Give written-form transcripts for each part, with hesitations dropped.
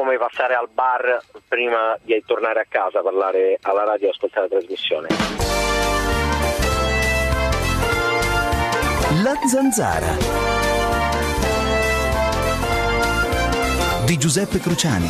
di passare al bar prima di tornare a casa, parlare alla radio e ascoltare la trasmissione. La Zanzara di Giuseppe Cruciani.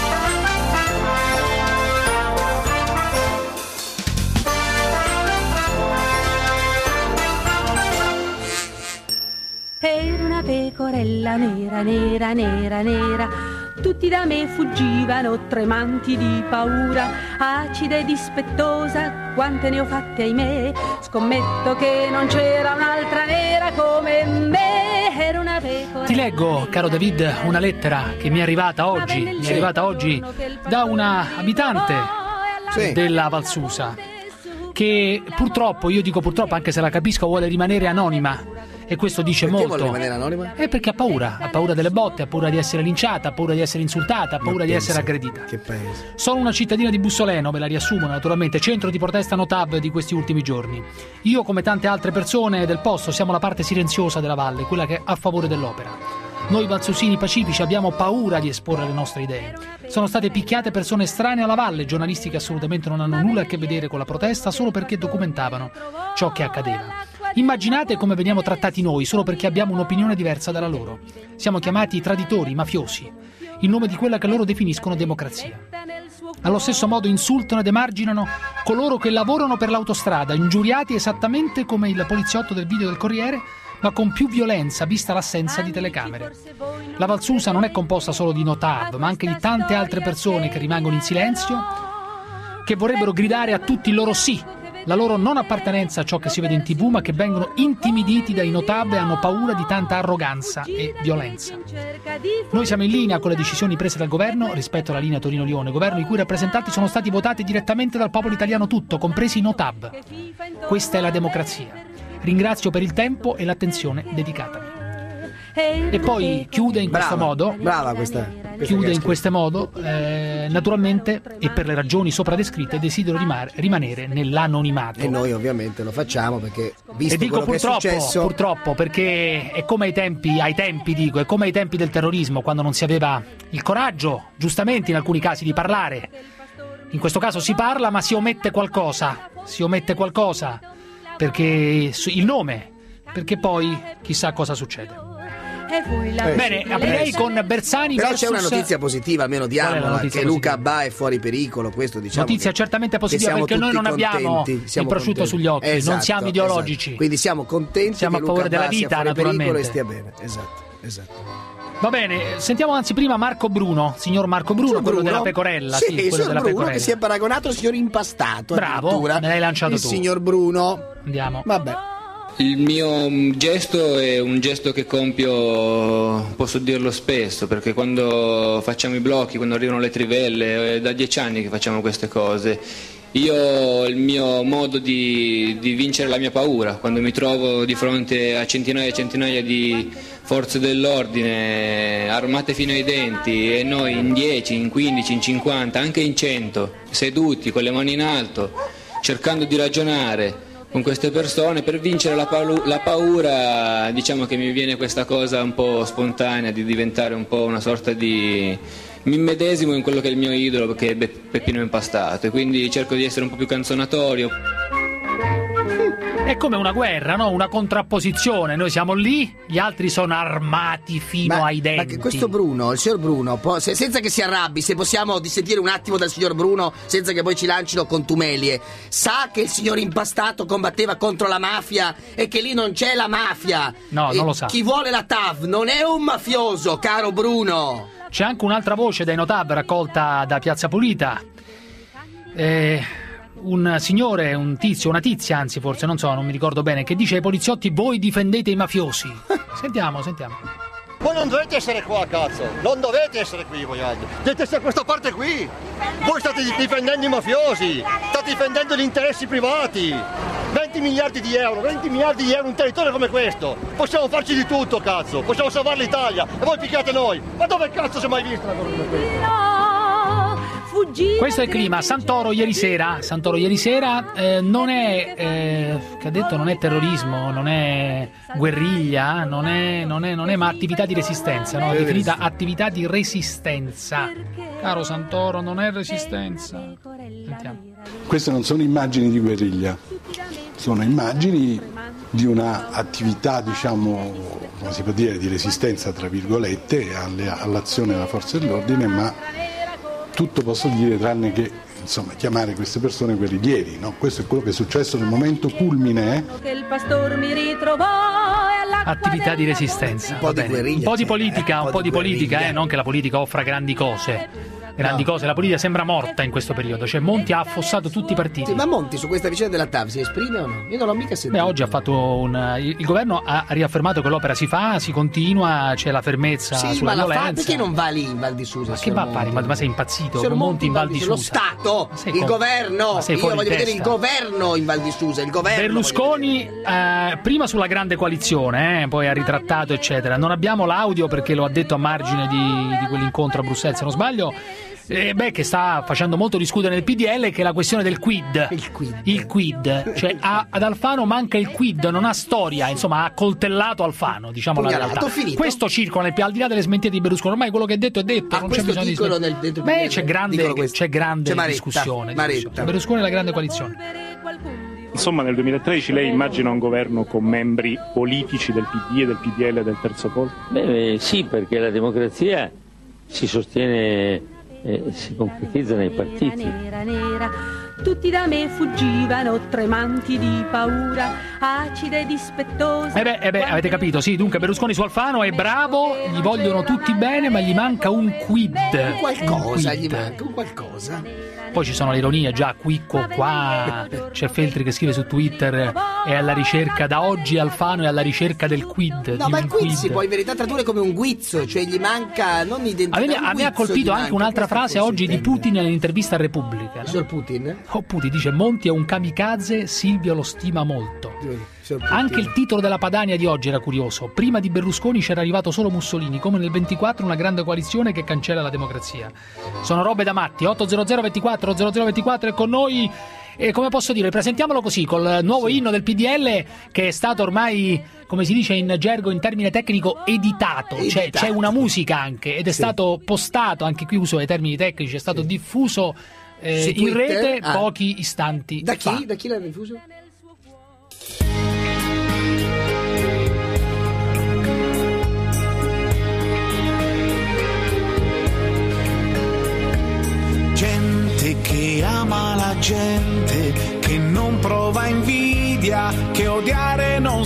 Era una pecorella nera, nera, nera, nera. Tutti da me fuggivano tremanti di paura, acida e dispettosa, quante ne ho fatte ahimè. Scommetto che non c'era un'altra nera come me. Era una pecorella. Ti leggo, caro David, una lettera che mi è arrivata oggi da una abitante della Valsusa, che purtroppo, io dico purtroppo anche se la capisco, vuole rimanere anonima. E questo dice perché molto. Vuole rimanere anonima? Perché ha paura delle botte, ha paura di essere linciata, ha paura di essere insultata, ha paura di essere aggredita. Che paese. Sono una cittadina di Bussoleno, me la riassumo naturalmente, centro di protesta Notab di questi ultimi giorni. Io, come tante altre persone del posto, siamo la parte silenziosa della valle, quella che è a favore dell'opera. Noi valsusini pacifici abbiamo paura di esporre le nostre idee. Sono state picchiate persone estranee alla valle, giornalisti che assolutamente non hanno nulla a che vedere con la protesta solo perché documentavano ciò che accadeva. Immaginate come veniamo trattati noi solo perché abbiamo un'opinione diversa dalla loro. Siamo chiamati traditori, mafiosi, in nome di quella che loro definiscono democrazia. Allo stesso modo insultano ed emarginano coloro che lavorano per l'autostrada, ingiuriati esattamente come il poliziotto del video del Corriere, ma con più violenza vista l'assenza di telecamere. La Valsusa non è composta solo di Notab, ma anche di tante altre persone che rimangono in silenzio, che vorrebbero gridare a tutti il loro sì, la loro non appartenenza a ciò che si vede in TV, ma che vengono intimiditi dai Notab e hanno paura di tanta arroganza e violenza. Noi siamo in linea con le decisioni prese dal governo rispetto alla linea Torino-Lione, governo i cui rappresentanti sono stati votati direttamente dal popolo italiano tutto, compresi i Notab. Questa è la democrazia. Ringrazio per il tempo e l'attenzione dedicatami. E poi chiude in questo modo. Brava questa. Chiude in questo modo, naturalmente, e per le ragioni sopra descritte, desidero rimanere nell'anonimato. E noi ovviamente lo facciamo perché, visto e dico quello che è successo... purtroppo, perché è come ai tempi del terrorismo, quando non si aveva il coraggio, giustamente in alcuni casi, di parlare. In questo caso si parla, ma si omette qualcosa, perché il nome, perché poi chissà cosa succede. Bene, aprirei con Bersani. Però versus... c'è una notizia positiva, almeno diamola, che Luca Abba è fuori pericolo, questo diciamo. Notizia certamente positiva, perché noi non abbiamo il prosciutto sugli occhi, esatto, non siamo ideologici. Esatto. Quindi siamo contenti, siamo che a favore Luca della Abba vita, sia fuori naturalmente. pericolo e stia bene. Esatto. Va bene, sentiamo anzi prima Marco Bruno, signor Marco Bruno, quello della pecorella. Sì, quello signor della Bruno pecorella. che si è paragonato al signor Impastato. Bravo, me l'hai lanciato il tu. signor Bruno. Andiamo. Vabbè. Il mio gesto è un gesto che compio, posso dirlo spesso, perché quando facciamo i blocchi, quando arrivano le trivelle, è da 10 anni che facciamo queste cose. Io ho il mio modo di vincere la mia paura, quando mi trovo di fronte a centinaia e centinaia di forze dell'ordine armate fino ai denti e noi in 10, in 15, in 50, anche in 100, seduti con le mani in alto, cercando di ragionare con queste persone per vincere la paura, diciamo che mi viene questa cosa un po' spontanea di diventare un po' una sorta di... mi immedesimo in quello che è il mio idolo, che è Peppino Impastato, e quindi cerco di essere un po' più canzonatorio. È come una guerra, no? Una contrapposizione. Noi siamo lì, gli altri sono armati fino ai denti. Ma che questo Bruno, il signor Bruno, senza che si arrabbi, se possiamo dissentire un attimo dal signor Bruno, senza che poi ci lancino contumelie, sa che il signor Impastato combatteva contro la mafia e che lì non c'è la mafia. No, non lo sa. Chi vuole la TAV non è un mafioso, caro Bruno. C'è anche un'altra voce dai Notab raccolta da Piazza Pulita. Un signore, un tizio, una tizia anzi forse, non so, non mi ricordo bene, che dice ai poliziotti: voi difendete i mafiosi. Sentiamo. Voi non dovete essere qua, cazzo, non dovete essere qui voi altri, dovete essere a questa parte qui. Voi state difendendo i mafiosi, state difendendo gli interessi privati. 20 miliardi di euro in un territorio come questo, possiamo farci di tutto, cazzo, possiamo salvare l'Italia e voi picchiate noi. Ma dove cazzo si è mai visto una cosa come questa? fuggivano. Questo è il clima. Santoro ieri sera non è che ha detto non è terrorismo, non è guerriglia, non è ma attività di resistenza, no? È definita attività di resistenza. Caro Santoro, non è resistenza. Sentiamo. Queste non sono immagini di guerriglia, sono immagini di una attività, diciamo, come si può dire, di resistenza tra virgolette all'azione della forza dell'ordine, ma tutto posso dire tranne che, insomma, chiamare queste persone guerriglieri, no? Questo è quello che è successo nel momento culmine. Che il pastor mi ritrovò attività di resistenza. Un po' di guerriglia, un po' di politica, non che la politica offra grandi cose. La politica sembra morta in questo periodo, cioè Monti ha affossato tutti i partiti. Sì, ma Monti su questa vicenda della TAV si esprime o no? Io non l'ho mica sentito. Oggi ha fatto il governo ha riaffermato che l'opera si fa, si continua, c'è la fermezza sulla violenza. Perché non va lì in Val di Susa? Ma che va a fare? Ma sei impazzito? Signor Monti in Val di Susa. Lo Stato, il governo. Io voglio vedere il governo in Val di Susa. Il governo. Berlusconi prima sulla grande coalizione, poi ha ritrattato eccetera. Non abbiamo l'audio perché lo ha detto a margine di quell'incontro a Bruxelles, se non sbaglio. Che sta facendo molto discutere nel PDL, che è la questione del quid. Il quid. Cioè ad Alfano manca il quid, non ha storia, insomma ha coltellato Alfano, diciamo la realtà. Questo circola al di là delle smentite di Berlusconi, ormai quello che è detto, non c'è bisogno di c'è grande discussione. Berlusconi è la grande coalizione. Insomma, nel 2013 lei immagina un governo con membri politici del PD e del PDL del terzo polo? Sì, perché la democrazia si sostiene si concretizza nei partiti. Nera, tutti da me fuggivano, tremanti di paura, acide e dispettose. Avete capito, sì, dunque Berlusconi su Alfano è bravo, gli vogliono tutti bene, ma gli manca un quid. Gli manca un qualcosa. Poi ci sono le ironie, già qua c'è Feltri che scrive su Twitter è alla ricerca, da oggi Alfano è alla ricerca del quid. No, ma il quid si può in verità tradurre come un guizzo, cioè gli manca non identità. A me ha colpito anche un'altra frase oggi di Putin nell'intervista a Repubblica. Signor Putin? Putin dice Monti è un kamikaze, Silvio lo stima molto. Anche il titolo della Padania di oggi era curioso. Prima di Berlusconi c'era arrivato solo Mussolini, come nel 24 una grande coalizione che cancella la democrazia. Sono robe da matti. 800 24 0024 è con noi. E come posso dire, presentiamolo così, col nuovo inno del PDL che è stato ormai, come si dice in gergo, in termine tecnico, editato. C'è una musica anche ed è stato postato, anche qui uso i termini tecnici, è stato diffuso in rete pochi istanti fa. Da chi l'ha diffuso? Gente che ama la gente, che non prova invidia, che odiare non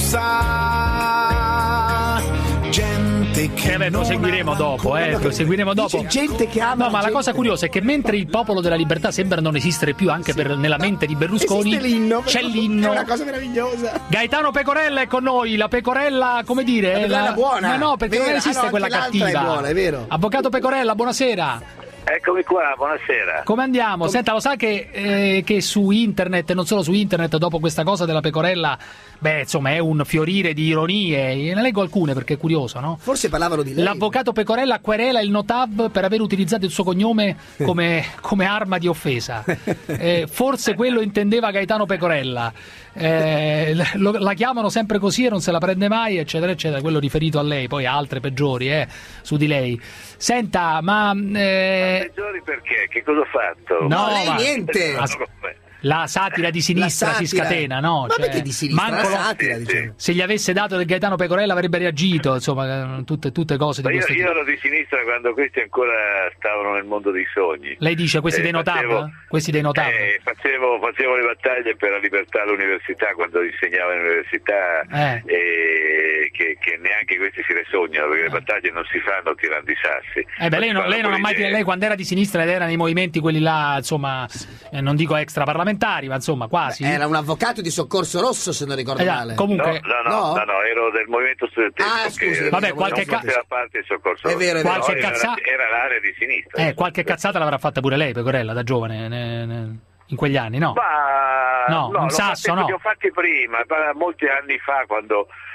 sa. Gente che lo seguiremo dopo, lo seguiremo dopo. C'è gente che ama. No, ma la cosa curiosa è che mentre il popolo della libertà sembra non esistere più anche nella mente di Berlusconi, c'è l'inno. È una cosa meravigliosa. Gaetano Pecorella è con noi, la pecorella, come dire, la buona. Ma no, perché non esiste quella cattiva. È buona, è vero. Avvocato Pecorella, buonasera. Eccomi qua, buonasera. Come andiamo? Senta, lo sa che su internet, e non solo su internet, dopo questa cosa della pecorella, insomma, è un fiorire di ironie. Ne leggo alcune perché è curioso, no? Forse parlavano di lei. L'avvocato Pecorella querela il Notav per aver utilizzato il suo cognome come arma di offesa. Forse quello intendeva Gaetano Pecorella. La chiamano sempre così e non se la prende mai, eccetera, eccetera. Quello riferito a lei, poi altre peggiori su di lei. Senta, ma peggiori perché? Che cosa ho fatto? No, niente. La satira di sinistra si scatena, no? Ma perché di sinistra? La satira, diciamo. Se gli avesse dato del Gaetano Pecorella avrebbe reagito, insomma, tutte cose di questo tipo. Io ero di sinistra quando questi ancora stavano nel mondo dei sogni. Lei dice questi dei Notav? Questi dei Notav? Facevo le battaglie per la libertà all'università quando insegnavo all'università che neanche questi se ne sognano, perché le battaglie non si fanno tirando i sassi. Lei non ha mai lei quando era di sinistra ed era nei movimenti quelli là, insomma, non dico extra parlamentari, ma insomma quasi. Era un avvocato di Soccorso Rosso, se non ricordo male. Comunque no, ero del movimento studentesco. Scusi, vabbè, qualche parte del Soccorso Rosso. È vero. Era l'area di sinistra. Qualche cazzata l'avrà fatta pure lei, Pecorella, da giovane in quegli anni, no? No, un sasso, no? Li ho fatti prima, molti anni fa, quando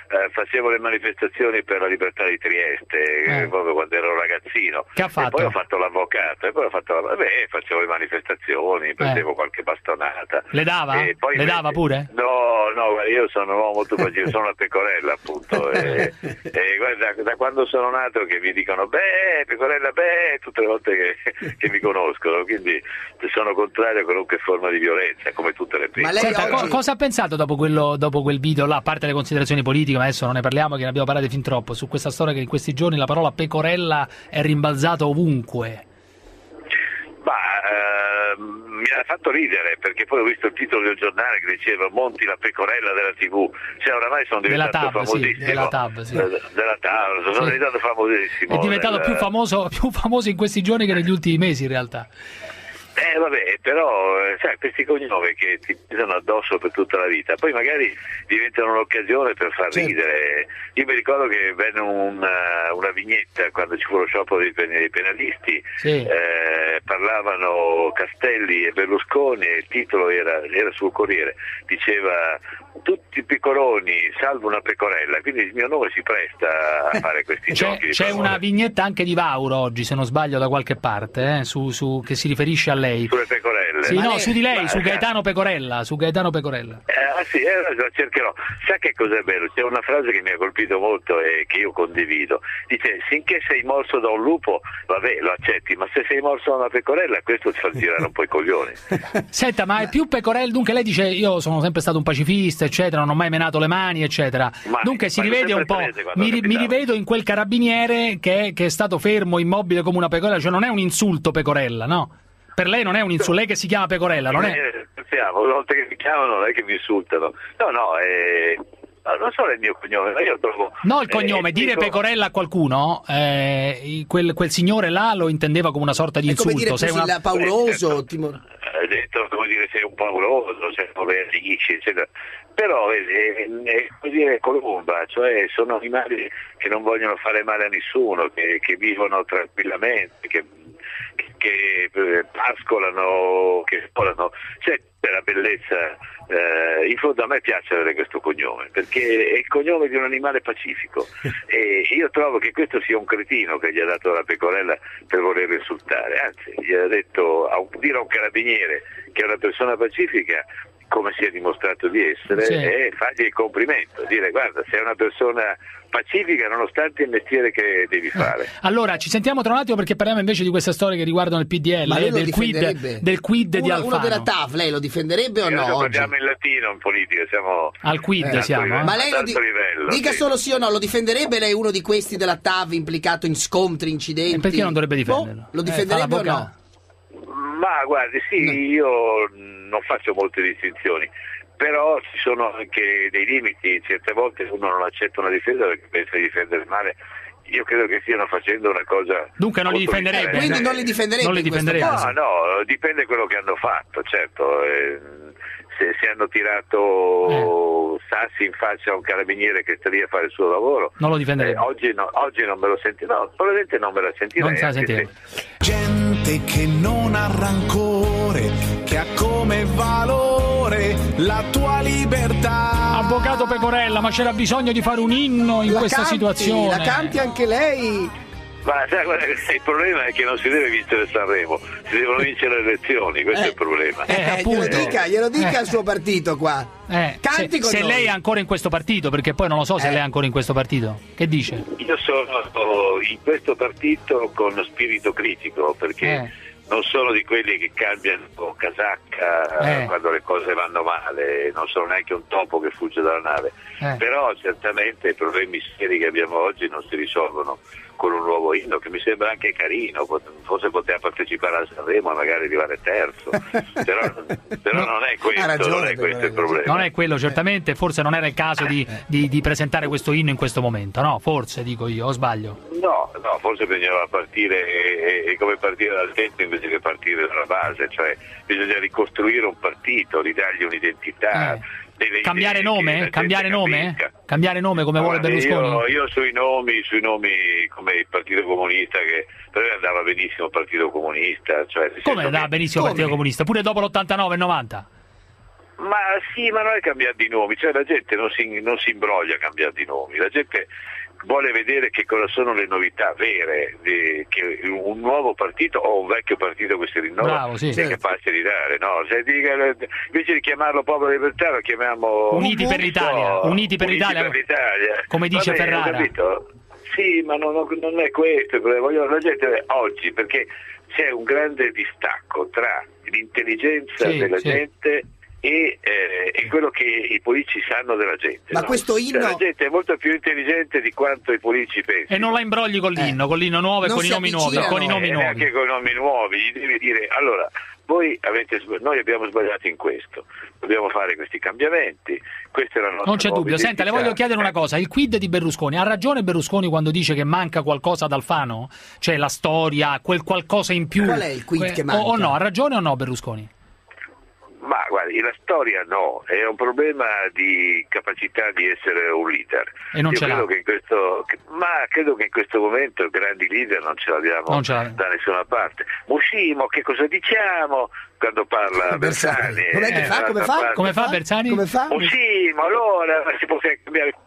facevo le manifestazioni per la libertà di Trieste, proprio quando ero ragazzino. Che ha fatto? E poi ho fatto l'avvocato, facevo le manifestazioni, prendevo qualche bastonata. Le dava? Poi Le dava pure? No, io sono un uomo molto pacífico, sono una pecorella appunto. Guarda, da quando sono nato che mi dicono pecorella, tutte le volte che mi conoscono, quindi sono contrario a qualunque forma di violenza, come tutte le prime. Ma lei oggi... cosa ha pensato dopo quel video là, a parte le considerazioni politiche, ma adesso non ne parliamo che ne abbiamo parlato fin troppo, su questa storia che in questi giorni la parola pecorella è rimbalzata ovunque? Mi ha fatto ridere perché poi ho visto il titolo del giornale che diceva Monti la pecorella della TV, cioè oramai sono diventato famosissimo. Della TAV, sono diventato famosissimo. È diventato più famoso in questi giorni che negli ultimi mesi in realtà. Però sai, questi cognomi che ti pesano addosso per tutta la vita, poi magari diventano un'occasione per far ridere. Io mi ricordo che venne una vignetta quando ci fu lo sciopero dei penalisti, parlavano Castelli e Berlusconi e il titolo era sul Corriere, diceva tutti piccoloni salvo una pecorella, quindi il mio nome si presta a fare questi giochi. C'è una vignetta anche di Vauro oggi, se non sbaglio, da qualche parte, che si riferisce a lei. Sulle pecorelle? Sì, su di lei, su Gaetano Pecorella. La cercherò. Sa che cos'è bello? C'è una frase che mi ha colpito molto e che io condivido. Dice, finché sei morso da un lupo, vabbè, lo accetti, ma se sei morso da una pecorella, questo ti fa girare un po' i coglioni. Senta, ma è più pecorella, dunque lei dice, io sono sempre stato un pacifista, eccetera, non ho mai menato le mani, eccetera. Dunque si rivede un po', mi rivedo in quel carabiniere che è stato fermo, immobile come una pecorella, cioè non è un insulto pecorella, no? Per lei non è un insulto, lei che si chiama pecorella, non è? Una volta che mi chiamano non è che mi insultano. Non solo il mio cognome, ma io trovo... No, il cognome, dire pecorella a qualcuno, quel signore là lo intendeva come una sorta di insulto. È come dire pauroso, detto come dire sei un pauroso, sei un radici, eccetera. Però è come dire colomba, cioè sono animali che non vogliono fare male a nessuno, che vivono tranquillamente, che pascolano, che volano. C'è la bellezza, in fondo a me piace avere questo cognome perché è il cognome di un animale pacifico e io trovo che questo sia un cretino che gli ha dato la pecorella per voler insultare, anzi gli ha detto dire a un carabiniere che è una persona pacifica come si è dimostrato di essere e fargli il complimento, dire guarda sei una persona pacifica nonostante il mestiere che devi fare. Allora ci sentiamo tra un attimo perché parliamo invece di queste storie che riguardano il PDL, del quid di Alfano. Uno della TAV, lei lo difenderebbe o no? Parliamo in latino in politica, siamo al quid siamo. Ma lei dica solo sì o no, lo difenderebbe lei uno di questi della TAV implicato in scontri, incidenti? Perché non dovrebbe difenderlo? Lo difenderebbe o no? Ma guardi, io non faccio molte distinzioni, però ci sono anche dei limiti, certe volte uno non accetta una difesa perché pensa di difendere male. Io credo che stiano facendo una cosa. Dunque non li difenderebbe? Quindi non li difenderebbe? No, dipende quello che hanno fatto, certo. Se hanno tirato sassi in faccia a un carabiniere che sta lì a fare il suo lavoro, non lo difenderebbe. Oggi non me lo sentirò, probabilmente non me la sentirei. Non sa sentire. Gente che non ha rancore, che ha come valore la tua libertà. Avvocato Pecorella, ma c'era bisogno di fare un inno in questa situazione. La canti anche lei. Ma guarda, il problema è che non si deve vincere Sanremo, si devono vincere le elezioni, questo è il problema. Glielo dica al suo partito qua. Canti con se noi. lei è ancora in questo partito, perché poi non lo so se lei è ancora in questo partito. Che dice? Io sono in questo partito con spirito critico, perché non sono di quelli che cambiano casacca quando le cose vanno male, non sono neanche un topo che fugge dalla nave, però certamente i problemi seri che abbiamo oggi non si risolvono con un nuovo inno che mi sembra anche carino, forse poteva partecipare a Sanremo e magari arrivare terzo, però non è questo, non è questo il problema. Non è quello, certamente, forse non era il caso di presentare questo inno in questo momento, no? Forse, dico io, o sbaglio? No, forse bisognava partire e come partire dal centro invece che partire dalla base, cioè bisogna ricostruire un partito, ridargli un'identità. Cambiare nome? Cambiare nome? Cambiare nome come vuole Berlusconi? Io sui nomi come il Partito Comunista, che per me andava benissimo il Partito Comunista. Cioè, come andava benissimo il Partito Comunista? Pure dopo l'89 e 90? Ma sì, ma non è cambiare di nomi, cioè la gente non si imbroglia a cambiare di nomi, la gente vuole vedere che cosa sono le novità vere che un nuovo partito o un vecchio partito che si rinnova è capace di dare, no? Cioè, invece di chiamarlo Popolo Libertà lo chiamiamo Uniti per l'Italia, Uniti per l'Italia, come dice Ferrara. Sì, ma non è questo, la gente oggi, perché c'è un grande distacco tra l'intelligenza della gente e quello che i politici sanno della gente. Ma questo inno... la gente è molto più intelligente di quanto i politici pensano. E non la imbrogli con l'inno nuovo e con i nomi nuovi. Neanche con i nomi nuovi, gli devi dire, allora, noi abbiamo sbagliato in questo, dobbiamo fare questi cambiamenti, questa è la nostra non c'è dubbio. identità. Senta, le voglio chiedere una cosa, il quid di Berlusconi, ha ragione Berlusconi quando dice che manca qualcosa ad Alfano? Cioè la storia, quel qualcosa in più? Qual è il quid che manca? O no, ha ragione o no Berlusconi? Ma guardi, la storia no, è un problema di capacità di essere un leader. E non ce l'ha. Credo che in questo momento grandi leader non ce l'abbiamo da nessuna parte. Mussimo, che cosa diciamo quando parla Bersani? Come fa Bersani? Mussimo, allora si può cambiare.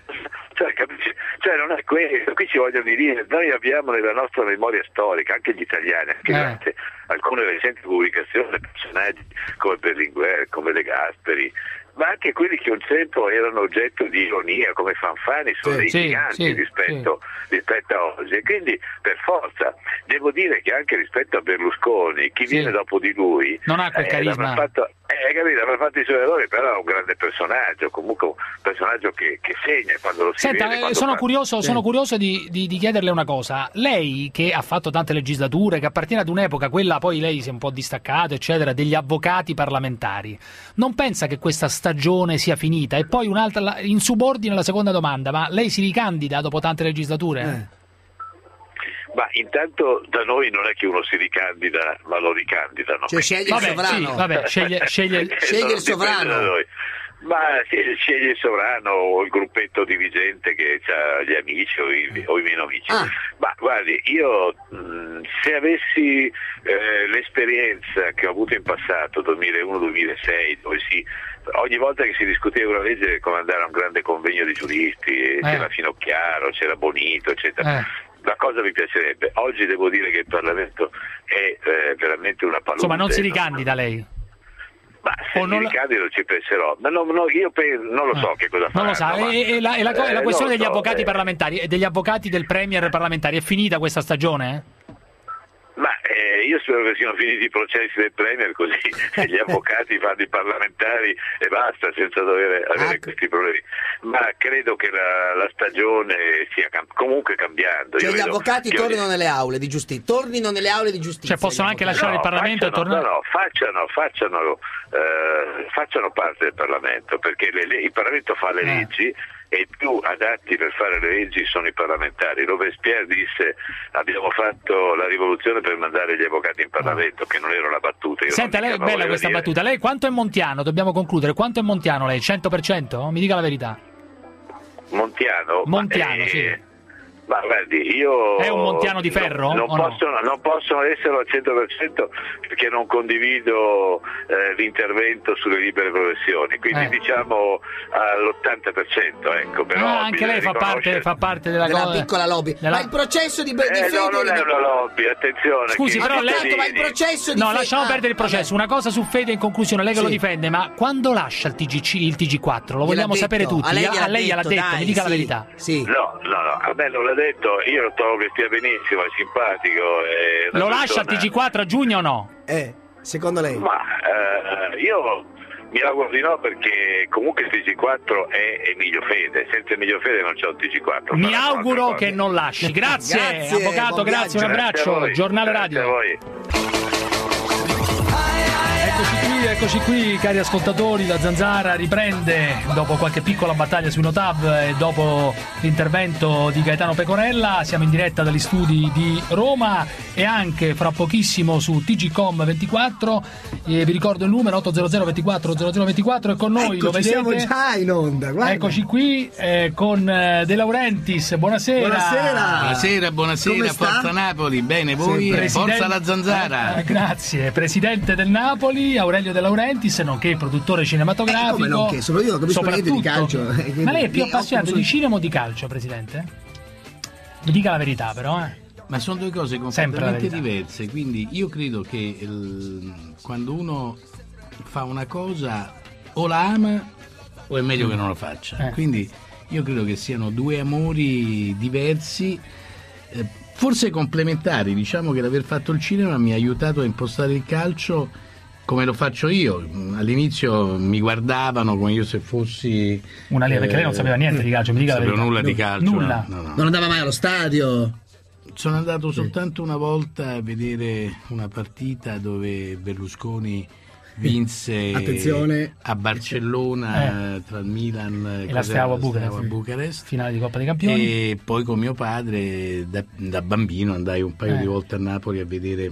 Cioè non è questo, qui ci vogliono dire, noi abbiamo nella nostra memoria storica, anche gli italiani, anche grazie a alcune recenti pubblicazioni, personaggi come Berlinguer, come De Gasperi, ma anche quelli che un tempo erano oggetto di ironia come Fanfani sono dei giganti rispetto a oggi, e quindi per forza devo dire che anche rispetto a Berlusconi chi viene dopo di lui non ha quel carisma, avrà fatto i suoi errori, però è un grande personaggio, comunque un personaggio che segna quando lo si vede. Sono curioso di chiederle una cosa. Lei che ha fatto tante legislature, che appartiene ad un'epoca, quella poi lei si è un po' distaccato eccetera, degli avvocati parlamentari, non pensa che questa stagione sia finita? E poi un'altra in subordine alla seconda domanda, ma lei si ricandida dopo tante legislature? Ma intanto da noi non è che uno si ricandida, ma lo ricandidano. Cioè sceglie il sovrano. Sceglie il sovrano. Ma sceglie il sovrano o il gruppetto dirigente che ha gli amici o i meno amici. Ma guardi, io se avessi l'esperienza che ho avuto in passato, 2001-2006, dove ogni volta che si discuteva una legge comandare un grande convegno di giuristi, c'era Finocchiaro, c'era Bonito, eccetera. La cosa mi piacerebbe. Oggi devo dire che il Parlamento è veramente una palude. Insomma, non si ricandida lei? Ma se mi ricandido ci penserò. Ma io non lo so che cosa farà. Non lo sa. E la questione degli avvocati parlamentari e degli avvocati del Premier parlamentari è finita questa stagione? Ma io spero che siano finiti i processi del Premier, così gli avvocati fanno i parlamentari e basta, senza dover avere questi problemi. Ma credo che la stagione stia comunque cambiando. Cioè gli avvocati tornino nelle aule di giustizia. Cioè possono anche lasciare il Parlamento e tornare? No, facciano parte del Parlamento, perché il Parlamento fa le leggi e i più adatti per fare le leggi sono i parlamentari. Robespierre disse: abbiamo fatto la rivoluzione per mandare gli avvocati in Parlamento, che non era una battuta. Senta, lei è bella questa battuta. Lei quanto è montiano? Dobbiamo concludere. Quanto è montiano lei? 100%? Mi dica la verità. Montiano? Sì. Ma guardi, io... È un montiano di ferro? Non possono esserlo al 100% perché non condivido l'intervento sulle libere professioni, quindi diciamo all'80%, ecco. Però anche lei fa parte della piccola lobby. Ma il processo di Fede... No, non è una lobby, attenzione. Scusi, però lei... ma il processo di lasciamo perdere il processo. Una cosa su Fede in conclusione, lei che lo difende, ma quando lascia il TG4? Lo vogliamo sapere tutti. A lei gliel'ha detto, mi dica la verità. No, a me non l'ha detto, io lo trovo che stia benissimo, è simpatico. Lo lascia il TG4 a giugno o no? Secondo lei? Ma io mi auguro di no, perché comunque il TG4 è Emilio Fede, senza Emilio Fede non c'è un TG4. Mi auguro che non lasci. Grazie avvocato, grazie, un abbraccio. Giornale Radio. Grazie a voi. Eccoci qui cari ascoltatori, la Zanzara riprende dopo qualche piccola battaglia sui Notav e dopo l'intervento di Gaetano Pecorella. Siamo in diretta dagli studi di Roma e anche fra pochissimo su TGcom 24. Vi ricordo il numero 800 24 0024 e con noi lo vedete. Siamo già in onda, guarda. Eccoci qui con De Laurentiis. Buonasera. Buonasera, Forza Napoli. Bene, voi? Forza la Zanzara. Grazie, presidente del Napoli. Laurenti, Aurelio De Laurentiis, nonché produttore cinematografico. Come nonché? Sono io, non capisco niente di calcio. Ma lei è più appassionato di cinema o di calcio, Presidente? Mi dica la verità, però, Ma sono due cose completamente diverse, quindi io credo che quando uno fa una cosa o la ama o è meglio che non la faccia. Quindi io credo che siano due amori diversi, forse complementari. Diciamo che l'aver fatto il cinema mi ha aiutato a impostare il calcio come lo faccio io. All'inizio mi guardavano come io se fossi perché lei non sapeva niente di calcio, mi dica la verità. Non sapevo nulla di calcio. Nulla. No. Non andava mai allo stadio. Sono andato soltanto una volta a vedere una partita dove Berlusconi vinse a Barcellona tra il Milan e la Steaua Bucarest, finale di Coppa dei Campioni. E poi con mio padre da bambino andai un paio di volte a Napoli a vedere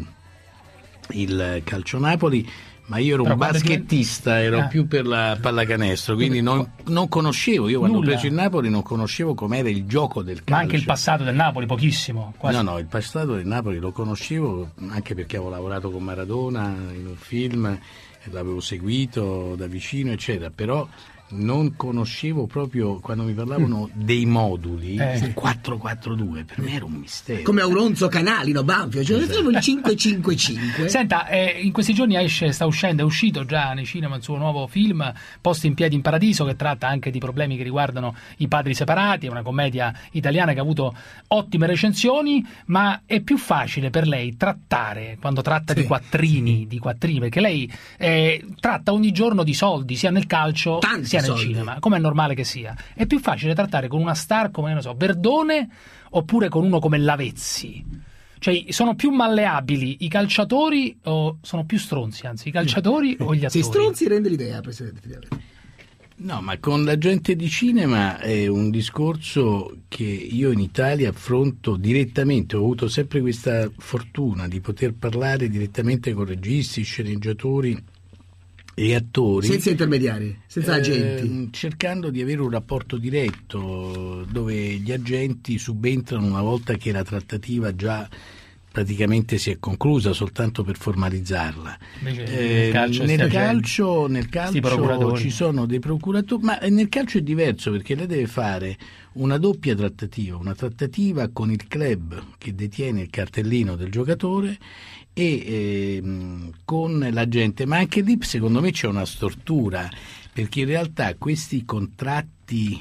il calcio Napoli, ma io ero un baschettista, ero più per la pallacanestro, quindi non conoscevo, io quando ho preso il Napoli non conoscevo com'era il gioco del calcio. Ma anche il passato del Napoli, pochissimo. Quasi. No, il passato del Napoli lo conoscevo anche perché avevo lavorato con Maradona in un film e l'avevo seguito da vicino, eccetera, però non conoscevo proprio, quando mi parlavano dei moduli, il 4-4-2 per me era un mistero. Come Auronzo Canalino, Banfio, cioè il 5-5-5. Senta, in questi giorni è uscito già nei cinema il suo nuovo film Posti in piedi in paradiso, che tratta anche di problemi che riguardano i padri separati. È una commedia italiana che ha avuto ottime recensioni, ma è più facile per lei trattare, quando tratta di quattrini, perché lei tratta ogni giorno di soldi, sia nel calcio sia nel cinema, come è normale che sia. È più facile trattare con una star come, non so, Verdone, oppure con uno come Lavezzi? Cioè, sono più malleabili i calciatori o sono più stronzi, anzi, i calciatori o gli attori? Se stronzi rende l'idea, Presidente. No, ma con la gente di cinema è un discorso che io in Italia affronto direttamente. Ho avuto sempre questa fortuna di poter parlare direttamente con registi, sceneggiatori e attori, senza intermediari, senza agenti, cercando di avere un rapporto diretto dove gli agenti subentrano una volta che la trattativa già praticamente si è conclusa, soltanto per formalizzarla. Nel calcio ci sono dei procuratori, ma nel calcio è diverso perché lei deve fare una doppia trattativa, una trattativa con il club che detiene il cartellino del giocatore e con la gente, ma anche lì secondo me c'è una stortura, perché in realtà questi contratti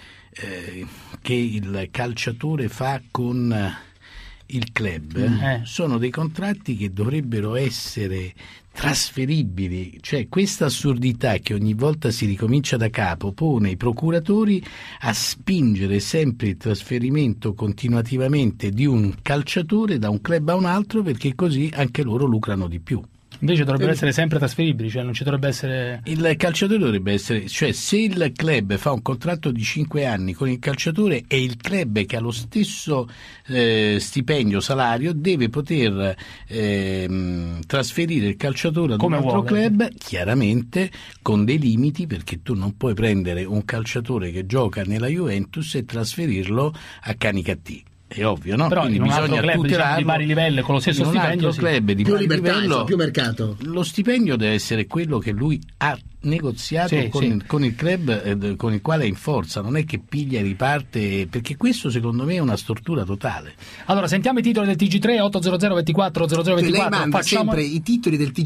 che il calciatore fa con il club sono dei contratti che dovrebbero essere trasferibili, cioè questa assurdità che ogni volta si ricomincia da capo pone i procuratori a spingere sempre il trasferimento continuativamente di un calciatore da un club a un altro, perché così anche loro lucrano di più. Invece dovrebbero essere sempre trasferibili, cioè non ci dovrebbe essere... Il calciatore dovrebbe essere, cioè se il club fa un contratto di 5 anni con il calciatore e il club che ha lo stesso stipendio, salario, deve poter trasferire il calciatore ad un altro club, chiaramente con dei limiti, perché tu non puoi prendere un calciatore che gioca nella Juventus e trasferirlo a Canicattì. È ovvio, no? Però quindi in un bisogna altro club, diciamo, di pari livello, con lo stesso stipendio, club di più pari libertà, livello, più mercato. Lo stipendio deve essere quello che lui ha negoziato con il club con il quale è in forza, non è che piglia e riparte, perché questo secondo me è una stortura totale. Allora sentiamo i titoli del TG3 800 24 0024. Lei manda sempre i titoli del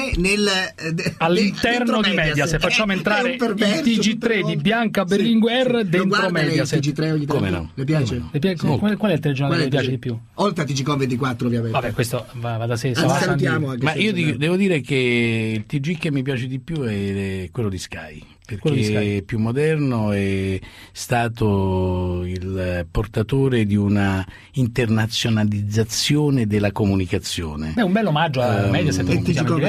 TG3 all'interno di Mediaset. Facciamo entrare il TG3 di Bianca Berlinguer dentro Mediaset. TG3 come no? Le piace? Le piace? Qual è il telegiornale che le piace di più? Oltre a TGCom24 ovviamente. Vabbè, questo va da sé. Salutiamo. Ma io devo dire che il TG che mi piace di più è quello di Sky, perché è più moderno, è stato il portatore di una internazionalizzazione della comunicazione. È un bel omaggio a Mediaset e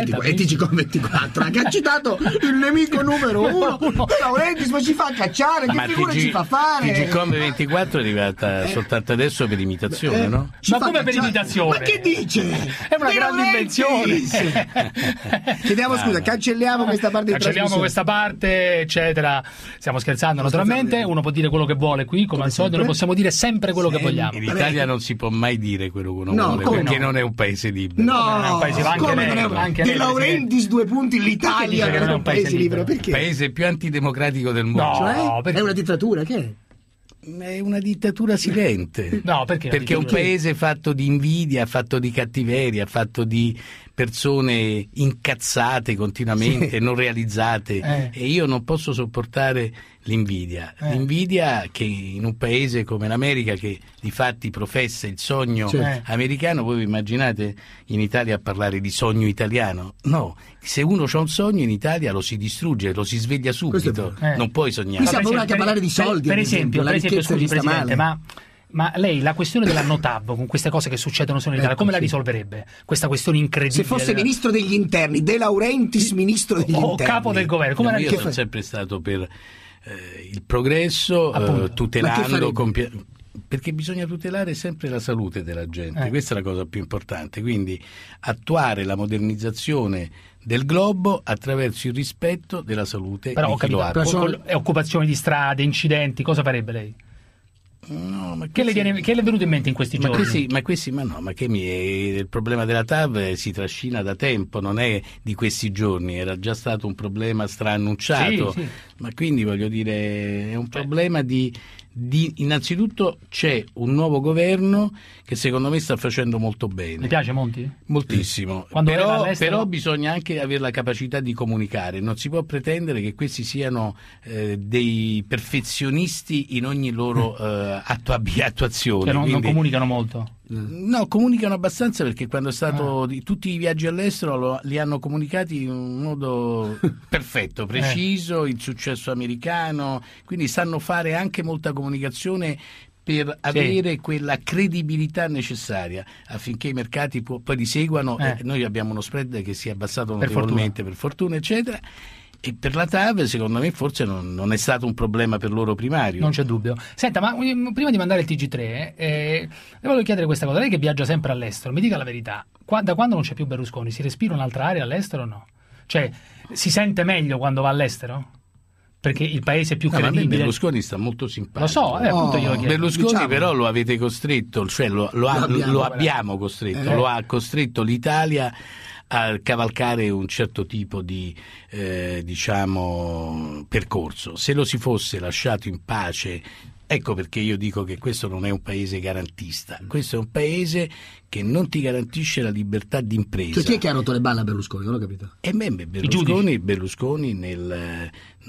TGCom24 che ha citato il nemico numero uno. Laurentiis ma ci fa cacciare, che figura ci fa fare? TGCom24 è arrivata soltanto adesso per imitazione, no? Ma come per imitazione? Ma che dice? È una grande invenzione. Chiediamo scusa, cancelliamo questa parte di trasmissione. Questa parte Conte, eccetera. Stiamo scherzando, naturalmente. Uno può dire quello che vuole qui, come al solito, noi possiamo dire sempre quello che vogliamo. In Italia non si può mai dire quello che uno vuole, perché non è un paese libero. No, non è un paese, anche De Laurentiis 2 punti, l'Italia non è un paese libero. Perché? Il paese più antidemocratico del mondo. No, cioè? perché? È una dittatura, che è? È una dittatura silente. No, perché? Perché è un paese fatto di invidia, fatto di cattiveria, fatto di persone incazzate continuamente, non realizzate, e io non posso sopportare l'invidia. L'invidia che in un paese come l'America, che di fatti professa il sogno americano, voi vi immaginate in Italia a parlare di sogno italiano? No, se uno ha un sogno in Italia lo si distrugge, lo si sveglia subito, non puoi sognare. Qui siamo ora a parlare di soldi, per esempio, scusi Presidente, male. Ma lei la questione della NOTAV, con queste cose che succedono solo in Italia, come la risolverebbe? Questa questione incredibile. Se fosse ministro degli interni, De Laurentiis ministro degli interni. O capo del governo, come la io sono sempre stato per il progresso, tutelando... Perché bisogna tutelare sempre la salute della gente, questa è la cosa più importante, quindi attuare la modernizzazione del globo attraverso il rispetto della salute di chi lo ha. Occupazioni di strade, incidenti, cosa farebbe lei? No, ma che le è venuto in mente in questi giorni? Il problema della TAV si trascina da tempo, non è di questi giorni, era già stato un problema straannunciato, ma quindi voglio dire è un problema di innanzitutto c'è un nuovo governo che secondo me sta facendo molto bene. Le piace Monti? Moltissimo. Però bisogna anche avere la capacità di comunicare, non si può pretendere che questi siano dei perfezionisti in ogni loro attuazione. Cioè non comunicano molto? No, comunicano abbastanza, perché quando è stato tutti i viaggi all'estero li hanno comunicati in un modo perfetto, preciso, il successo americano, quindi sanno fare anche molta comunicazione per avere quella credibilità necessaria affinché i mercati poi li seguano. Noi abbiamo uno spread che si è abbassato notevolmente, per fortuna, eccetera. E per la TAV, secondo me, forse non è stato un problema per loro primario. Non c'è dubbio. Senta, ma prima di mandare il TG3, le voglio chiedere questa cosa. Lei che viaggia sempre all'estero, mi dica la verità. Da quando non c'è più Berlusconi, si respira un'altra area all'estero o no? Cioè, si sente meglio quando va all'estero? Perché il paese è più credibile. A me Berlusconi sta molto simpatico. Lo so, appunto io lo chiedo. Berlusconi però lo avete costretto, cioè lo abbiamo costretto, lo ha costretto l'Italia a cavalcare un certo tipo di percorso. Se lo si fosse lasciato in pace, ecco perché io dico che questo non è un paese garantista, questo è un paese che non ti garantisce la libertà di impresa. Cioè, chi è che ha rotto le balle a Berlusconi? Non ho capito. Berlusconi nel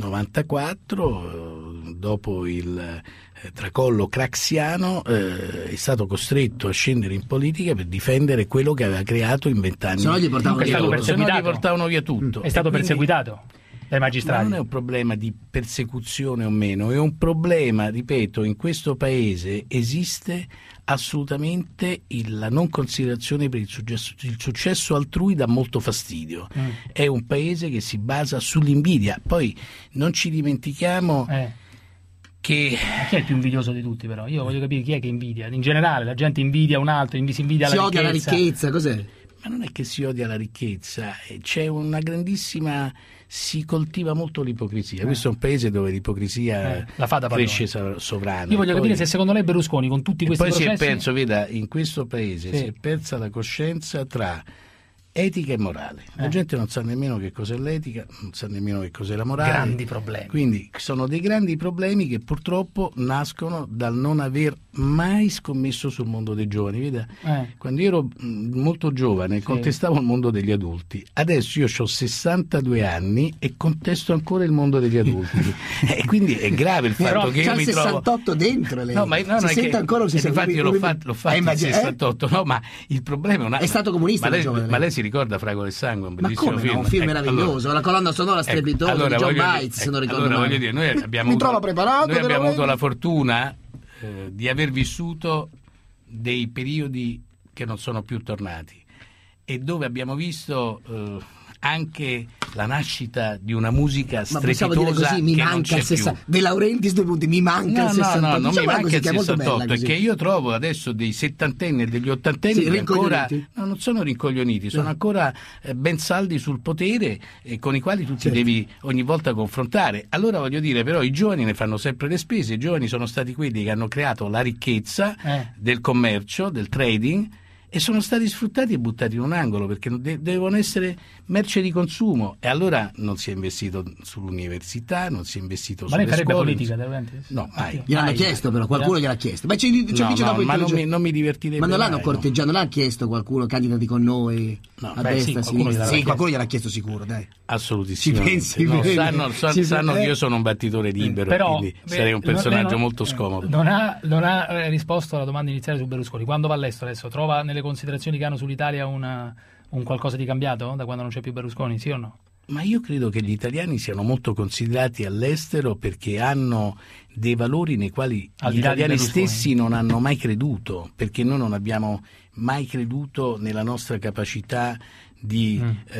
94, dopo il tracollo craxiano, è stato costretto a scendere in politica per difendere quello che aveva creato in 20 anni. Se no gli portavano via tutto. È stato perseguitato dai magistrati. Ma non è un problema di persecuzione o meno, è un problema, ripeto, in questo paese esiste assolutamente la non considerazione per il successo altrui, dà molto fastidio. È un paese che si basa sull'invidia. Poi non ci dimentichiamo che... Ma chi è il più invidioso di tutti, però? Io voglio capire chi è che invidia. In generale la gente invidia un altro, si invidia la ricchezza. Si odia la ricchezza, cos'è? Ma non è che si odia la ricchezza, c'è una grandissima... si coltiva molto l'ipocrisia. Questo è un paese dove l'ipocrisia cresce sovrana. Io voglio capire se secondo lei Berlusconi, con tutti questi processi... Poi si è perso, veda, in questo paese si è persa la coscienza tra etica e morale. La gente non sa nemmeno che cos'è l'etica, non sa nemmeno che cos'è la morale. Grandi problemi. Quindi sono dei grandi problemi che purtroppo nascono dal non aver mai scommesso sul mondo dei giovani. Veda, quando io ero molto giovane contestavo il mondo degli adulti. Adesso io ho 62 anni e contesto ancora il mondo degli adulti. E quindi è grave il fatto che io mi trovo... 68 dentro lei. No, ma non si è sente che... ancora un 68. Infatti io l'ho fatto il 68. No, ma il problema è stato comunista. Ma lei si ricorda Fragole e Sangue, un bellissimo ma come film. No, un film meraviglioso, la colonna sonora strepitosa di John Bites, se non ricordo male. Voglio dire, noi abbiamo avuto la fortuna di aver vissuto dei periodi che non sono più tornati e dove abbiamo visto anche la nascita di una musica strepitosa. Ma possiamo dire così, mi manca il 60. De Laurentiis 2 punti, mi manca il 68. No, non mi manca così, il 68, perché io trovo adesso dei settantenni e degli ottantenni che ancora non sono rincoglioniti, sono ancora ben saldi sul potere, con i quali tu ti devi ogni volta confrontare. Allora voglio dire, però i giovani ne fanno sempre le spese, i giovani sono stati quelli che hanno creato la ricchezza del commercio, del trading, e sono stati sfruttati e buttati in un angolo perché devono essere merce di consumo, e allora non si è investito sull'università, non si è investito sulle scuole. Ma lei farebbe politica, De Laurentiis? No, mai. Gliel'hanno chiesto, però qualcuno gliel'ha chiesto. Ma non mi divertirebbe. Ma non l'hanno corteggiato, non l'ha chiesto qualcuno, candidati con noi a destra, sì, qualcuno gliel'ha chiesto sicuro, dai. Assolutamente. Sanno che io sono un battitore libero, quindi sarei un personaggio molto scomodo. Non ha risposto alla domanda iniziale su Berlusconi. Quando va all'estero adesso trova nelle considerazioni che hanno sull'Italia un qualcosa di cambiato da quando non c'è più Berlusconi, sì o no? Ma io credo che gli italiani siano molto considerati all'estero perché hanno dei valori nei quali gli italiani stessi non hanno mai creduto, perché noi non abbiamo mai creduto nella nostra capacità di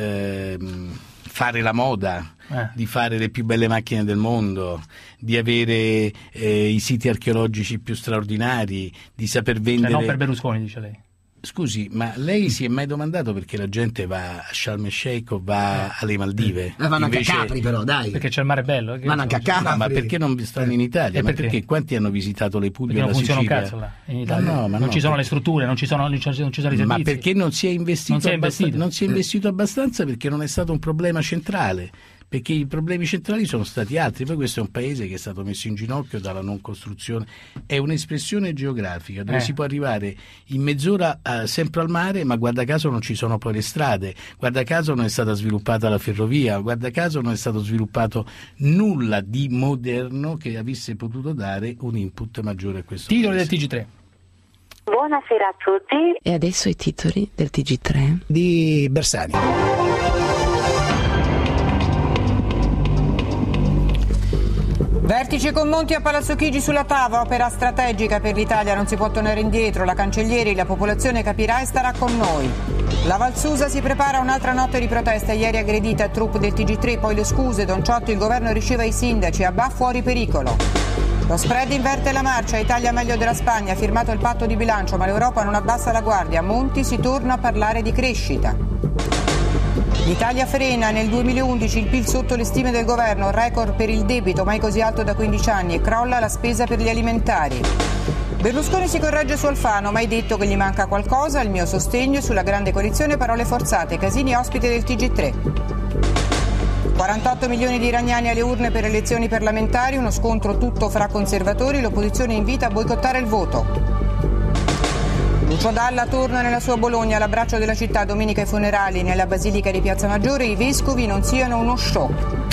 fare la moda, di fare le più belle macchine del mondo, di avere i siti archeologici più straordinari, di saper vendere... Cioè non per Berlusconi, dice lei. Scusi, ma lei si è mai domandato perché la gente va a Sharm el Sheikh o va alle Maldive? Vanno anche a Capri, però, dai. Perché c'è il mare bello. Vanno anche a Capri. No, ma perché non stanno in Italia? Ma perché quanti hanno visitato le Puglie e la Sicilia? Non funziona un cazzo là, in Italia. Non ci sono le strutture, non ci sono i servizi. Ma perché non si è investito? Non si è investito abbastanza perché non è stato un problema centrale. Perché i problemi centrali sono stati altri. Poi questo è un paese che è stato messo in ginocchio dalla non costruzione, è un'espressione geografica dove si può arrivare in mezz'ora sempre al mare, ma guarda caso non ci sono poi le strade, guarda caso non è stata sviluppata la ferrovia, guarda caso non è stato sviluppato nulla di moderno che avesse potuto dare un input maggiore a questo titoli paese. del TG3. Buonasera a tutti. E adesso i titoli del TG3 di Bersani. Vertice con Monti a Palazzo Chigi sulla Tava, opera strategica per l'Italia, non si può tornare indietro, la Cancellieri, la popolazione capirà e starà con noi. La Valsusa si prepara a un'altra notte di protesta, ieri aggredita a troupe del TG3, poi le scuse, Don Ciotto, il governo riceve i sindaci, Abba fuori pericolo. Lo spread inverte la marcia, Italia meglio della Spagna, ha firmato il patto di bilancio, ma l'Europa non abbassa la guardia, Monti si torna a parlare di crescita. L'Italia frena, nel 2011 il PIL sotto le stime del governo, record per il debito mai così alto da 15 anni e crolla la spesa per gli alimentari. Berlusconi si corregge su Alfano, mai detto che gli manca qualcosa, il mio sostegno sulla grande coalizione, parole forzate, Casini ospite del TG3. 48 milioni di iraniani alle urne per elezioni parlamentari, uno scontro tutto fra conservatori, l'opposizione invita a boicottare il voto. Lucio Dalla torna nella sua Bologna, all'abbraccio della città, domenica ai funerali nella Basilica di Piazza Maggiore, i vescovi non siano uno show.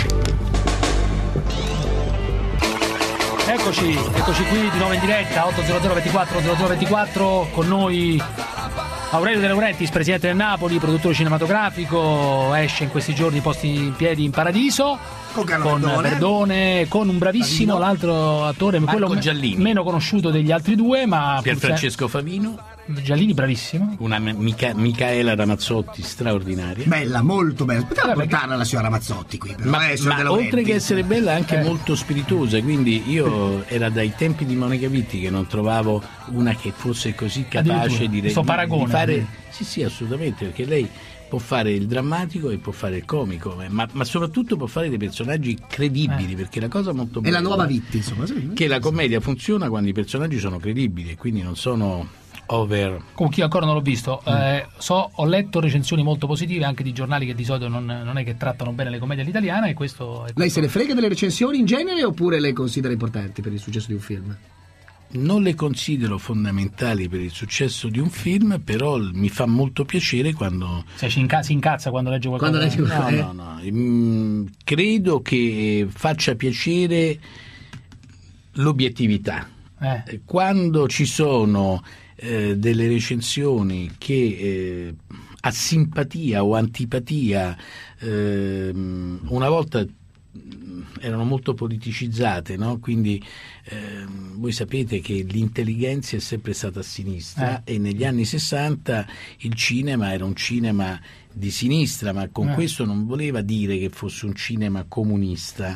Eccoci qui di nuovo in diretta, 800 24 0024, con noi Aurelio De Laurentiis, presidente del Napoli, produttore cinematografico, esce in questi giorni Posti in piedi in paradiso, con Verdone, con un bravissimo l'altro attore, quello meno conosciuto degli altri due, ma Pierfrancesco Favino. Giallini bravissimo, una Micaela Ramazzotti straordinaria, bella, molto bella. Poteva portarla la signora Ramazzotti qui, però, ma oltre che essere bella è anche molto spiritosa, quindi io era dai tempi di Monica Vitti che non trovavo una che fosse così capace di fare. Sì, assolutamente, perché lei può fare il drammatico e può fare il comico, ma soprattutto può fare dei personaggi credibili, perché la cosa molto bella è la nuova Vitti, insomma, che la commedia funziona quando i personaggi sono credibili e quindi non sono over. Comunque io ancora non l'ho visto, ho letto recensioni molto positive anche di giornali che di solito non è che trattano bene le commedie all'italiana, e questo. Lei se ne frega delle recensioni in genere oppure le considera importanti per il successo di un film? Non le considero fondamentali per il successo di un film, però mi fa molto piacere quando si incazza quando legge qualcosa. No. Credo che faccia piacere l'obiettività. Quando ci sono delle recensioni che a simpatia o antipatia una volta erano molto politicizzate, no? Quindi voi sapete che l'intelligenza è sempre stata a sinistra e negli anni 60 il cinema era un cinema di sinistra, ma con questo non voleva dire che fosse un cinema comunista,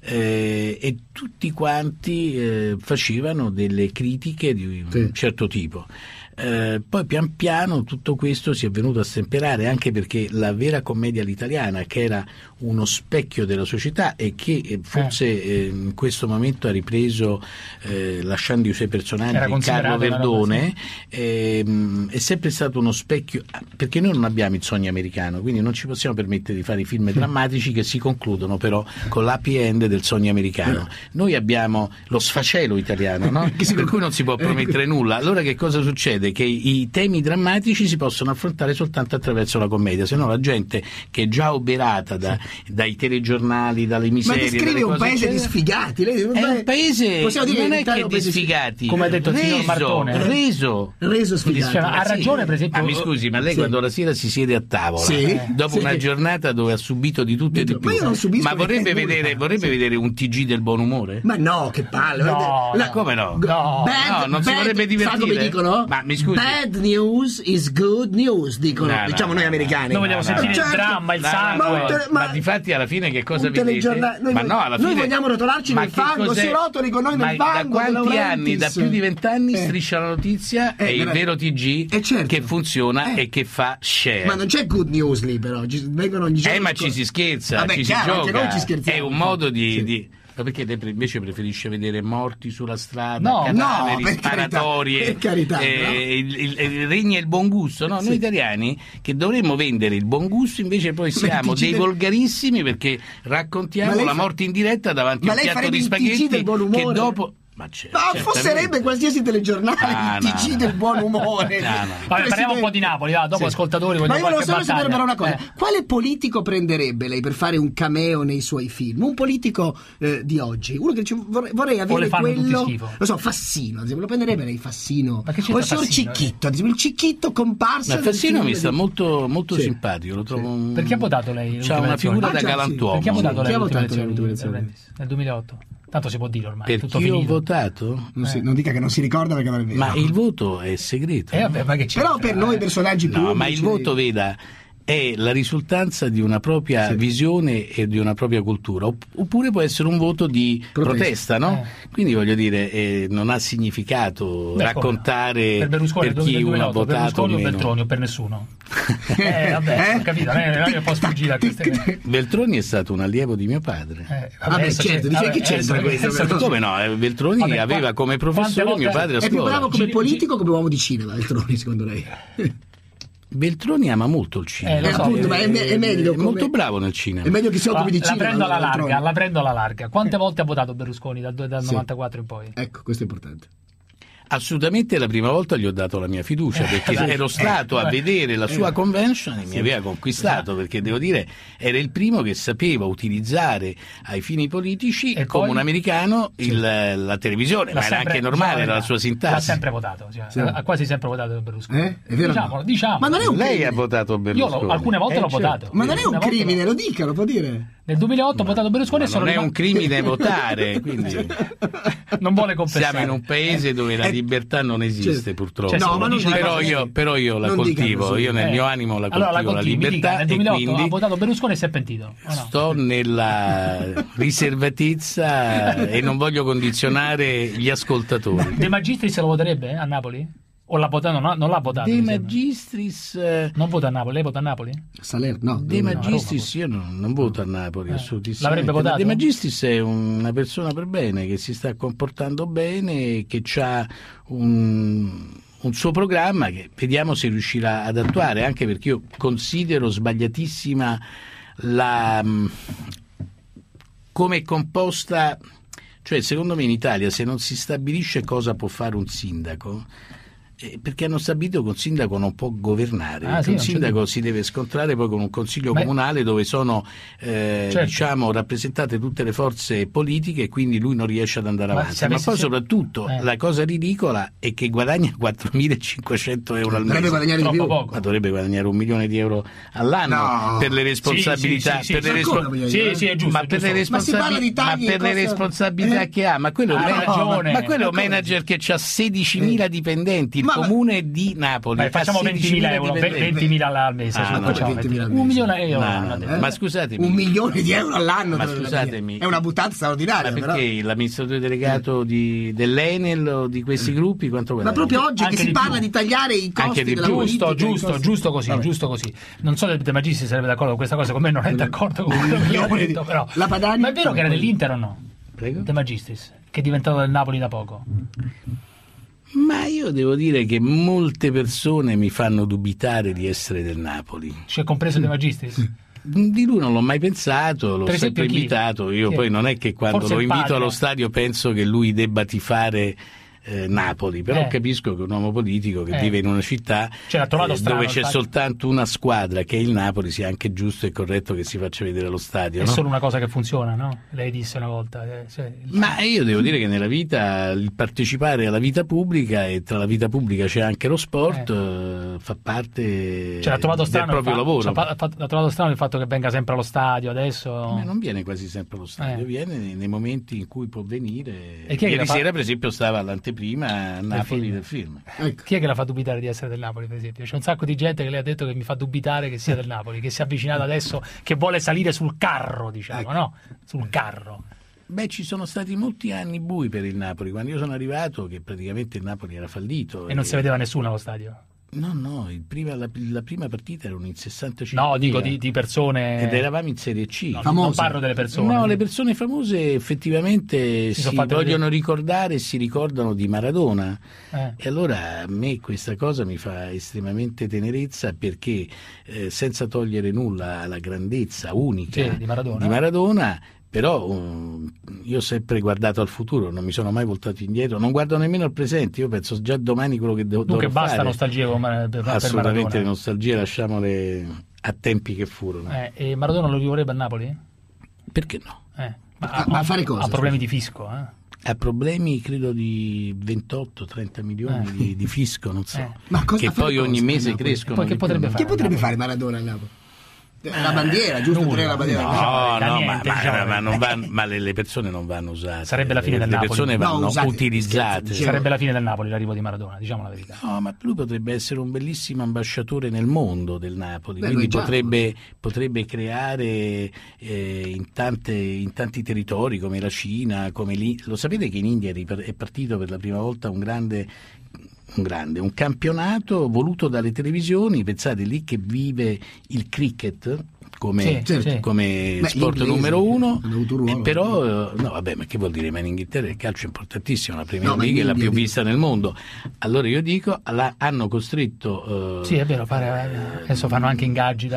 e tutti quanti facevano delle critiche di un certo tipo. Poi pian piano tutto questo si è venuto a stemperare, anche perché la vera commedia all'italiana, che era uno specchio della società e che forse in questo momento ha ripreso, lasciando i suoi personaggi, Carlo Verdone, è sempre stato uno specchio, perché noi non abbiamo il sogno americano, quindi non ci possiamo permettere di fare i film drammatici che si concludono però con l'happy end del sogno americano. Noi abbiamo lo sfacelo italiano, no? Per cui non si può promettere nulla. Allora che cosa succede? Che i temi drammatici si possono affrontare soltanto attraverso la commedia, se no la gente che è già oberata dai telegiornali, dalle miserie. Ma descrive un paese di sfigati. È un paese, non è che di sfigati, come ha detto il signor Martone, reso sfigati. Ha ragione, per esempio. Mi scusi, ma lei quando la sera si siede a tavola dopo una giornata dove ha subito di tutto e di più, ma vorrebbe vedere un TG del buon umore? Ma no, che palle. Come no? Non si vorrebbe divertire? Come dicono? Ma mi scusi, bad news is good news, dicono, diciamo noi americani. Noi vogliamo sentire il dramma, il sangue. Ma difatti alla fine che cosa vedete? Alla fine noi vogliamo rotolarci nel fango, si rotoli con noi nel fango. Da quanti anni? Da più di 20 anni Striscia la Notizia è il vero TG che funziona e che fa share. Ma non c'è good news lì, però vengono ogni giorno. Ma ci si scherza, ci si gioca. È un modo di Ma perché lei invece preferisce vedere morti sulla strada, cadaveri, sparatorie, regna il buon gusto? No, noi italiani che dovremmo vendere il buon gusto, invece poi siamo dei volgarissimi perché raccontiamo la morte in diretta davanti a un piatto di spaghetti che dopo... Ma affosserebbe qualsiasi telegiornale il TG del buon umore. Vabbè, parliamo un po' di Napoli, dopo ascoltatori. Ma io volevo solo sapere però una cosa: quale politico prenderebbe lei per fare un cameo nei suoi film? Un politico di oggi, uno che dice vorrei avere quello, lo so, Fassino, ad esempio, lo prenderebbe lei Fassino? O il signor Cicchitto, ad esempio, il Cicchitto comparsa. Ma Fassino mi sta molto simpatico, lo trovo. Perché ha votato lei? C'ha una figura da galantuomo. Perché ha votato lei nel 2008? Tanto si può dire ormai. Per chi ho votato? Non dica che non si ricorda perché non è vero. Ma il voto è segreto. Però per noi personaggi pubblici. No, ma il voto, veda, è la risultanza di una propria visione e di una propria cultura, oppure può essere un voto di protesta, no? Quindi voglio dire, non ha significato raccontare per chi uno ha votato o meno. Beltroni o per nessuno? Vabbè, ho capito, non è un po' sfuggire a queste. Beltroni è stato un allievo di mio padre. Certo, dice che c'entra questo? Come no? Beltroni aveva come professore mio padre a scuola. È più bravo come politico o come uomo di cinema, Beltroni, secondo lei? Beltroni ama molto il cinema, appunto, ma è meglio è molto bravo nel cinema. È meglio che si occupi di cinema. La prendo alla larga. Quante volte ha votato Berlusconi dal 94 in poi? Ecco, questo è importante. Assolutamente, la prima volta gli ho dato la mia fiducia perché ero stato a vedere la sua convention e mi aveva conquistato, perché devo dire era il primo che sapeva utilizzare ai fini politici come un americano la televisione, ma era anche normale, era la sua sintassi. L'ha sempre votato, ha quasi sempre votato Berlusconi. È vero? Diciamo. Ma non è un lei ha votato Berlusconi. Io alcune volte l'ho votato. Ma non è un crimine, lo dica, lo può dire. Nel 2008 ho votato Berlusconi e non è un crimine votare, quindi non vuole confessare. Siamo in un paese dove la libertà non esiste, purtroppo. Però io la coltivo, io nel mio animo la coltivo, la libertà. Nel 2008 ha votato Berlusconi e si è pentito. Sto nella riservatezza e non voglio condizionare gli ascoltatori. De Magistris lo voterebbe a Napoli? O l'ha votato? No, non l'ha votato. De Magistris non vota a Napoli. Lei vota a Napoli? No. De Magistris io non voto a Napoli, assolutamente. L'avrebbe votato? De Magistris è una persona per bene, che si sta comportando bene, che ha un suo programma che vediamo se riuscirà ad attuare, anche perché io considero sbagliatissima come è composta. Cioè, secondo me in Italia, se non si stabilisce cosa può fare un sindaco, Perché hanno stabilito che un sindaco non può governare, sì, un sindaco si deve scontrare poi con un consiglio comunale dove sono diciamo rappresentate tutte le forze politiche e quindi lui non riesce ad andare avanti. Ma poi soprattutto la cosa ridicola è che guadagna 4.500 euro al mese. Dovrebbe guadagnare di più. Ma dovrebbe guadagnare 1 milione di euro all'anno per le responsabilità. Sì, è giusto. Ma per le responsabilità che ha, ma quello è un manager che ha 16.000 dipendenti. Il comune di Napoli facciamo 20.000 euro, 20.000 al mese. 1 milione di euro. Ma scusatemi, 1 milione di euro all'anno. Ma scusatemi, è una buttata straordinaria. Ma perché l'amministratore delegato dell'Enel o di questi gruppi quanto guadagna? Ma proprio oggi che si parla di tagliare i costi della politica. Giusto così. Non so se De Magistris sarebbe d'accordo con questa cosa, con me non è d'accordo con quello che ho detto, però. Ma è vero che era dell'Inter o no? Prego? De Magistris, che è diventato del Napoli da poco. Ma io devo dire che molte persone mi fanno dubitare di essere del Napoli. Cioè, compreso De Magistris? Di lui non l'ho mai pensato, l'ho sempre invitato. Io poi non è che quando lo invito allo stadio penso che lui debba tifare Napoli, però capisco che un uomo politico che vive in una città dove c'è soltanto una squadra che è il Napoli sia anche giusto e corretto che si faccia vedere allo stadio. È solo una cosa che funziona, no? Lei disse una volta. Ma io devo dire che nella vita il partecipare alla vita pubblica, e tra la vita pubblica c'è anche lo sport, fa parte l'ha trovato strano del proprio lavoro. L'ha trovato strano il fatto che venga sempre allo stadio adesso? Ma non viene quasi sempre allo stadio, viene nei momenti in cui può venire. E ieri sera per esempio stava all'anteprima a Napoli del film. Chi è che la fa dubitare di essere del Napoli, per esempio? C'è un sacco di gente che le ha detto che mi fa dubitare che sia del Napoli, che si è avvicinata adesso, che vuole salire sul carro, diciamo, no? Sul carro. Beh, ci sono stati molti anni bui per il Napoli. Quando io sono arrivato, che praticamente il Napoli era fallito. E non si vedeva nessuno allo stadio? No, la prima partita erano in 65. No, dico di persone. Ed eravamo in Serie C. No, non parlo delle persone. No, le persone famose effettivamente si vogliono ricordare e si ricordano di Maradona. E allora a me questa cosa mi fa estremamente tenerezza, perché senza togliere nulla alla grandezza unica di Maradona, però io ho sempre guardato al futuro, non mi sono mai voltato indietro, non guardo nemmeno al presente, io penso già domani quello che dovrò fare. Basta nostalgia per assolutamente Maradona. Le nostalgie lasciamole a tempi che furono. E Maradona lo rivorrebbe a Napoli? Perché no? Ma fare cosa? Ha problemi di fisco? Ha problemi credo di 28-30 milioni di fisco, non so, che poi ogni mese crescono. Poi che potrebbe fare Maradona a Napoli? La bandiera, giusto? La bandiera. Ma le persone non vanno usate. Sarebbe la fine del Napoli. Le persone vanno utilizzate. Sarebbe la fine del Napoli l'arrivo di Maradona, diciamo la verità. No, ma lui potrebbe essere un bellissimo ambasciatore nel mondo del Napoli. Quindi potrebbe creare in tanti territori come la Cina, come lì. Lo sapete che in India è partito per la prima volta un campionato voluto dalle televisioni, pensate, lì che vive il cricket come sport numero uno, però ma che vuol dire? Ma in Inghilterra il calcio è importantissimo, la Premier League è la più vista nel mondo. Allora io dico, hanno costretto è vero, adesso danno anche ingaggi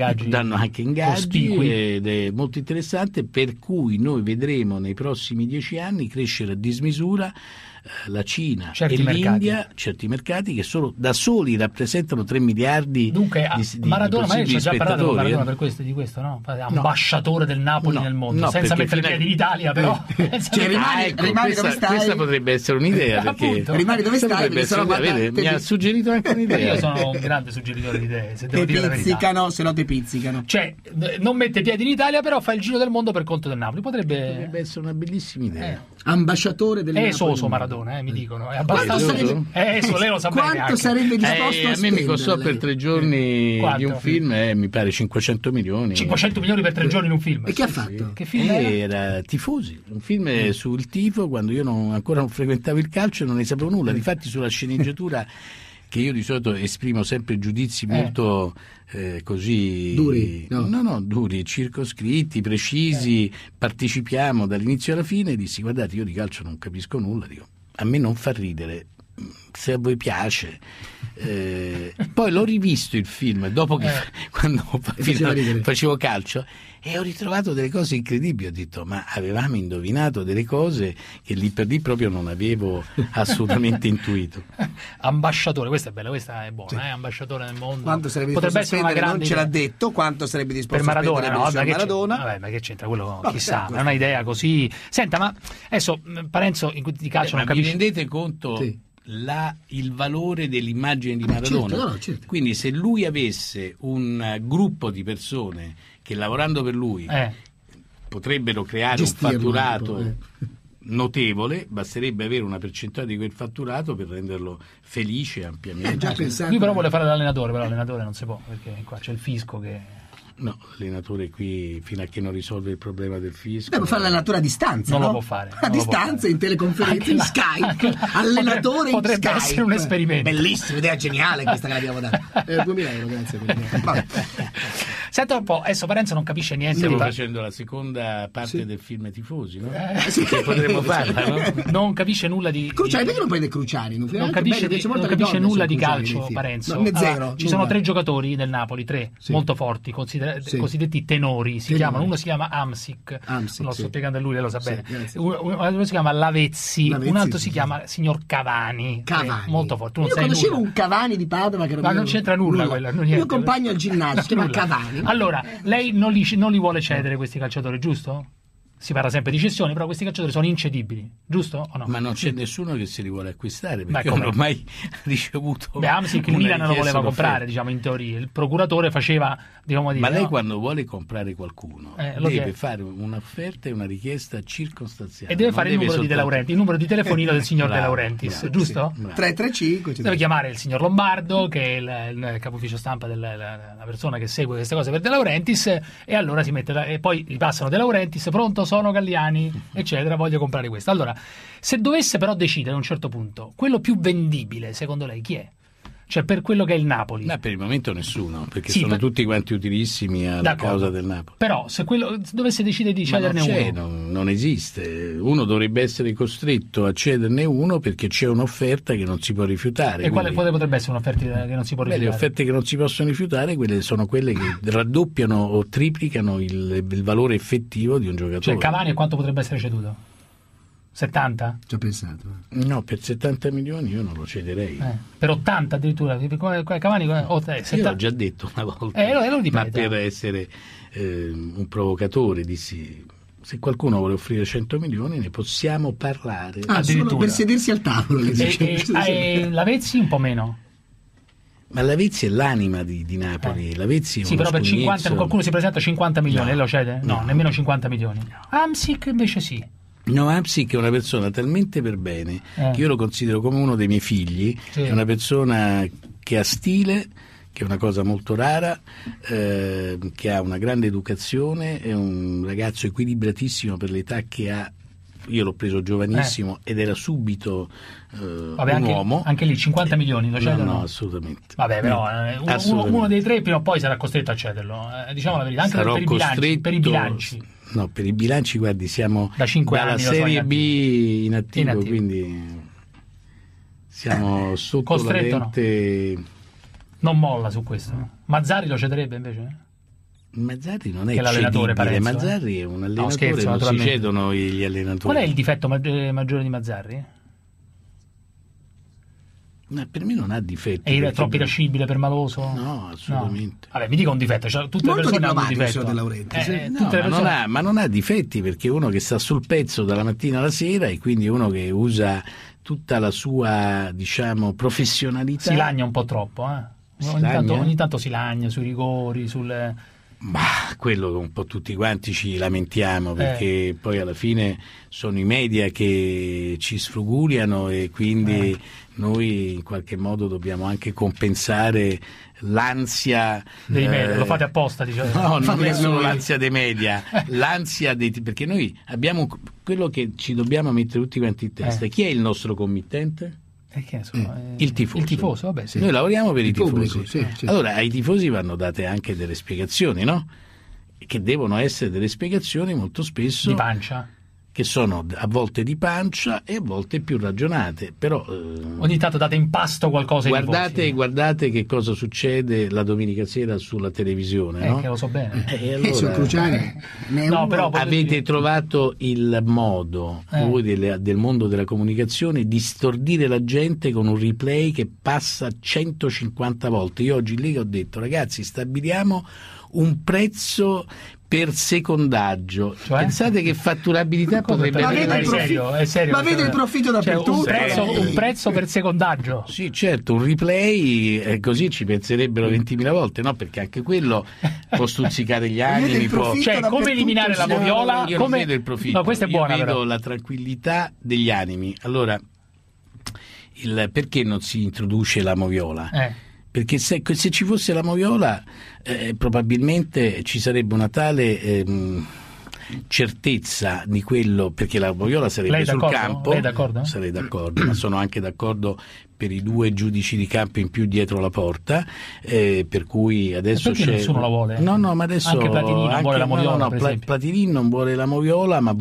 ed è molto interessante, per cui noi vedremo nei prossimi 10 anni crescere a dismisura la Cina e l'India, certi mercati che da soli rappresentano 3 miliardi di Maradona, ma io ci ho già parlato con Maradona di questo, no? Ambasciatore del Napoli nel mondo, senza mettere piedi in Italia, però. Rimani dove stai. Questa potrebbe essere un'idea, perché rimani dove stai, mi ha suggerito anche un'idea. Io sono un grande suggeritore di idee, se devo dire la verità. Se no te pizzicano. Cioè, non mette piedi in Italia, però fa il giro del mondo per conto del Napoli. Potrebbe essere una bellissima idea. Ambasciatore del Napoli. È esoso Maradona, mi dicono. È abbastanza. Lei lo sa bene. Quanto sarebbe disposto a me mi costò per 3 giorni di un film, mi pare 500 milioni. 500 milioni per 3 giorni in un film. E che ha fatto? Che film era Tifosi, un film sul tifo, quando io ancora non frequentavo il calcio e non ne sapevo nulla. Difatti sulla sceneggiatura, che io di solito esprimo sempre giudizi molto così duri, duri, circoscritti, precisi, partecipiamo dall'inizio alla fine, dissi: guardate, io di calcio non capisco nulla, dico, a me non fa ridere se a voi piace. Poi l'ho rivisto il film dopo che quando facevo calcio e ho ritrovato delle cose incredibili. Ho detto, ma avevamo indovinato delle cose che lì per lì proprio non avevo assolutamente intuito. Ambasciatore, questa è bella, questa è buona, sì. Ambasciatore nel mondo. Quanto sarebbe potrebbe essere una grande non ce l'ha detto, quanto sarebbe disposto per Maradona, a spendere per Maradona. Vabbè, ma che c'entra quello? Chissà, è una idea così. Senta, ma adesso Parenzo in cui di calcio non capisce. Vi rendete conto? Sì. Il valore dell'immagine di Maradona, certo. Quindi se lui avesse un gruppo di persone che lavorando per lui potrebbero creare un fatturato notevole, basterebbe avere una percentuale di quel fatturato per renderlo felice ampiamente. Lui però vuole fare l'allenatore, però l'allenatore non si può, perché qua c'è il fisco che... No, l'allenatore qui fino a che non risolve il problema del fisco. Può fare l'allenatore a distanza. Non no? lo può fare. A distanza, in teleconferenza, in Skype. Allenatore in Skype. Potrebbe essere un esperimento. Bellissimo, idea geniale questa che l'abbiamo data. 2000 euro, grazie. Senta un po', adesso Parenzo non capisce niente. Stiamo facendo la seconda parte del film Tifosi, no? Sì. Che potremmo farla, no? Non capisce nulla di... Cruciani, perché non prende Cruciani? Non capisce nulla di calcio, Parenzo. Zero. Ci sono 3 giocatori del Napoli, 3, molto forti, cosiddetti tenori, si chiamano. Uno si chiama Amsic, lo sto spiegando a lui, lei lo sa bene. Uno si chiama Lavezzi, un altro si chiama signor Cavani. Molto forte. Io conoscevo un Cavani di Padova che ma non c'entra nulla quello. Il mio compagno al ginnasio si chiama Cavani. Allora, lei non li vuole cedere questi calciatori, giusto? Si parla sempre di cessioni, però questi calciatori sono incedibili, giusto o no? Ma non c'è nessuno che se li vuole acquistare, perché non ho mai ricevuto. Amsic il Milan lo voleva comprare, diciamo, in teoria. Il procuratore faceva, diciamo, dire, ma lei quando vuole comprare qualcuno deve fare un'offerta e una richiesta circostanziale. E deve fare il numero di De Laurentiis, il numero di telefonino del signor De Laurentiis, giusto? 335. Deve chiamare il signor Lombardo, che è il capo ufficio stampa della persona che segue queste cose per De Laurentiis, e allora si mette e poi gli passano De Laurentiis, pronto? Sono Galliani, eccetera, voglio comprare questo. Allora, se dovesse però decidere a un certo punto, quello più vendibile, secondo lei, chi è? Cioè, per quello che è il Napoli? Ma per il momento nessuno, perché sono tutti quanti utilissimi alla causa del Napoli. Però, se dovesse decidere di cederne uno... non esiste. Uno dovrebbe essere costretto a cederne uno perché c'è un'offerta che non si può rifiutare. E quale potrebbe essere un'offerta che non si può rifiutare? Le offerte che non si possono rifiutare sono quelle che raddoppiano o triplicano il valore effettivo di un giocatore. Cioè, Cavani quanto potrebbe essere ceduto? 70? Ci ho pensato. No, per 70 milioni io non lo cederei. Per 80 addirittura? Cavani, io l'ho già detto una volta. Ma per essere un provocatore dissi: se qualcuno vuole offrire 100 milioni ne possiamo parlare. Solo per sedersi al tavolo. Lavezzi un po' meno. Ma Lavezzi è l'anima di Napoli. Lavezzi è sì, però per 50 qualcuno si presenta a 50 milioni, lei lo cede? No, nemmeno 50 milioni. Amsic invece sì. No, Amsic è una persona talmente per bene che io lo considero come uno dei miei figli. È una persona che ha stile, che è una cosa molto rara, che ha una grande educazione, è un ragazzo equilibratissimo per l'età che ha. Io l'ho preso giovanissimo ed era subito un uomo. Anche lì 50 milioni lo cedono? No, assolutamente. Vabbè, però uno dei 3 prima o poi sarà costretto a cederlo. Diciamo la verità, anche per i bilanci. No, per i bilanci, guardi, siamo da 5 dalla anni Serie B in attivo, quindi siamo sotto la lente. Non molla su questo. Mazzarri lo cederebbe invece? Mazzarri non è cedibile, Mazzarri è un allenatore, non si cedono gli allenatori. Qual è il difetto maggiore di Mazzarri? No, per me non ha difetti. È troppo irascibile, permaloso? No, assolutamente. No. Vabbè, mi dica un difetto, cioè, tutte molto le persone hanno un difetto. Ma non ha difetti, perché è uno che sta sul pezzo dalla mattina alla sera e quindi è uno che usa tutta la sua, diciamo, professionalità. Si lagna un po' troppo, ogni tanto si lagna sui rigori, Ma quello che un po' tutti quanti ci lamentiamo, perché poi alla fine sono i media che ci sfruguriano e quindi noi in qualche modo dobbiamo anche compensare l'ansia dei media. Lo fate apposta, diciamo. No, non è solo l'ansia dei media, l'ansia perché noi abbiamo quello che ci dobbiamo mettere tutti quanti in testa. Chi è il nostro committente? Il tifoso. Il tifoso, vabbè, sì. Noi lavoriamo per i tifosi. Pubblico, sì. Allora ai tifosi vanno date anche delle spiegazioni, no? Che devono essere delle spiegazioni molto spesso di pancia, che sono a volte di pancia e a volte più ragionate, però ogni tanto date in pasto qualcosa guardate che cosa succede la domenica sera sulla televisione, no? Che lo so bene. Sul Cruciani però avete trovato il modo voi del mondo della comunicazione di stordire la gente con un replay che passa 150 volte. Io oggi lì ho detto, ragazzi, stabiliamo un prezzo per secondaggio, pensate che fatturabilità potrebbe avere. È serio, ma vede il profitto dappertutto, un prezzo per secondaggio. Sì, certo, un replay così ci penserebbero 20.000 volte, no? Perché anche quello può stuzzicare gli animi, come eliminare la moviola. Io non vedo il profitto, no, questa è buona, io vedo però la tranquillità degli animi. Allora, perché non si introduce la moviola? Perché se ci fosse la moviola probabilmente ci sarebbe una tale certezza di quello, perché la moviola sarebbe sul campo. Lei è d'accordo? Sarei d'accordo, ma sono anche d'accordo per i 2 giudici di campo in più dietro la porta, per cui adesso perché nessuno la vuole? No, ma adesso anche Platini non vuole la moviola. Platini non vuole la moviola, ma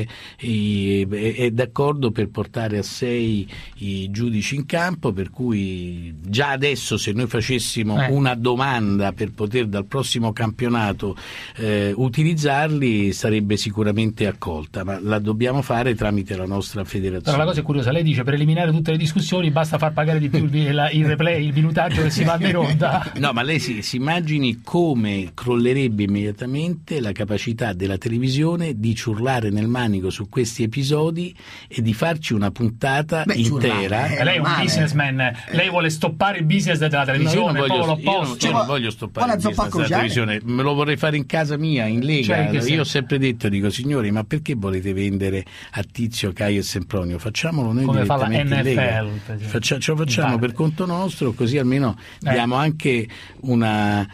è d'accordo per portare a 6 i giudici in campo, per cui già adesso se noi facessimo una domanda per poter dal prossimo campionato utilizzarli sarebbe sicuramente accolta, ma la dobbiamo fare tramite la nostra federazione. Però la cosa è curiosa, lei dice per eliminare tutte le discussioni basta far pagare di più il replay, il minutaggio che si manda in onda. No, ma lei si immagini come crollerebbe immediatamente la capacità della televisione di ciurlare nel manico su questi episodi e di farci una puntata intera. Lei è un businessman, lei vuole stoppare il business della televisione, io non voglio stoppare il business della televisione, me lo vorrei fare in casa mia, in Lega. Io ho sempre detto, dico, signori, ma perché volete vendere a Tizio, Caio e Sempronio? Facciamolo noi come direttamente fa la in Lega. NFL, ce lo facciamo per conto nostro, così almeno diamo anche una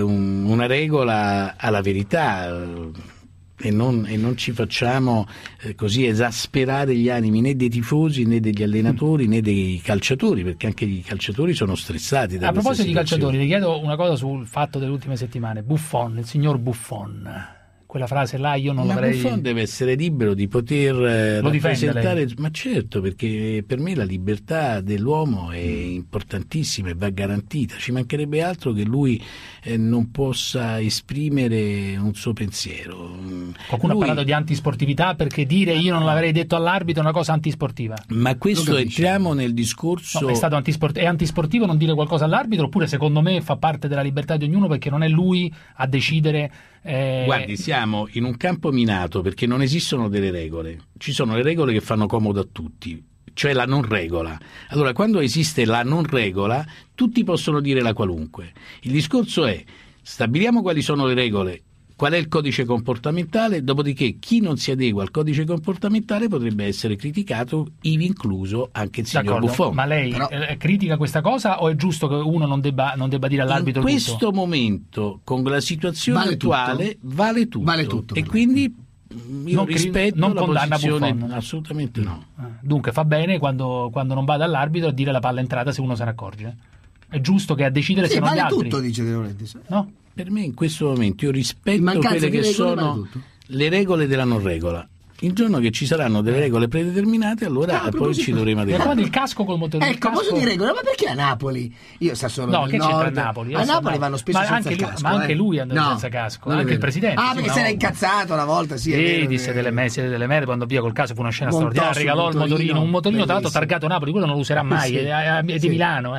regola alla verità, e non ci facciamo così esasperare gli animi né dei tifosi né degli allenatori né dei calciatori, perché anche i calciatori sono stressati da A proposito di calciatori, vi chiedo una cosa sul fatto delle ultime settimane. Buffon, il signor Buffon, quella frase là io non l'avrei. Buffon deve essere libero di poter rappresentare, ma certo, perché per me la libertà dell'uomo è importantissima e va garantita, ci mancherebbe altro che lui non possa esprimere un suo pensiero. Qualcuno ha parlato di antisportività, perché dire io non l'avrei detto all'arbitro è una cosa antisportiva. Ma questo entriamo nel discorso. No, è antisportivo non dire qualcosa all'arbitro, oppure secondo me fa parte della libertà di ognuno, perché non è lui a decidere. Guardi, siamo in un campo minato perché non esistono delle regole, ci sono le regole che fanno comodo a tutti, cioè la non regola. Allora, quando esiste la non regola, tutti possono dire la qualunque. Il discorso è: stabiliamo quali sono le regole, qual è il codice comportamentale, dopodiché chi non si adegua al codice comportamentale potrebbe essere criticato, ivi incluso anche il signor Buffon. Ma lei critica questa cosa, o è giusto che uno non debba dire all'arbitro tutto? In questo momento, con la situazione attuale, vale tutto. E quindi io rispetto non la condanna posizione. Buffon. Assolutamente no. Dunque fa bene quando non va dall'arbitro a dire la palla entrata se uno se ne accorge. È giusto che a decidere se non gli altri. Vale tutto, dice De Laurentiis. No? Per me in questo momento io rispetto quelle che sono le regole della non regola. Il giorno che ci saranno delle regole predeterminate, allora poi ci dovremo adeguare. Il casco col motorino. Ecco, a proposito di regole, ma perché a Napoli? Io sta solo no, nel che nord. c'entra a Napoli? A Napoli vanno spesso senza casco. Ma anche lui andava senza casco, anche il presidente. Perché si era incazzato una volta, sì. Disse delle merde quando via col caso, fu una scena straordinaria. Regalò il motorino, un motorino tra l'altro targato Napoli, quello non lo userà mai, è di Milano.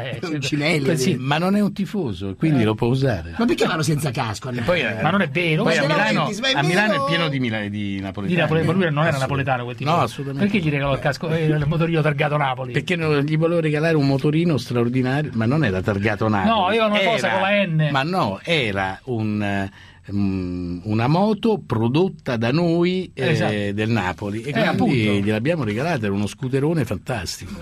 Ma non è un tifoso, quindi lo può usare. Ma perché vanno senza casco? Ma non è vero. Poi a Milano è pieno di napoletani. Ma lui non era napoletano. No, assolutamente. Perché gli regalò il casco, il motorino targato Napoli? Perché gli volevo regalare un motorino straordinario, ma non era targato Napoli. No, aveva una cosa con la N. Ma no, era una moto prodotta da noi del Napoli, e quindi gliel'abbiamo regalata, era uno scooterone fantastico.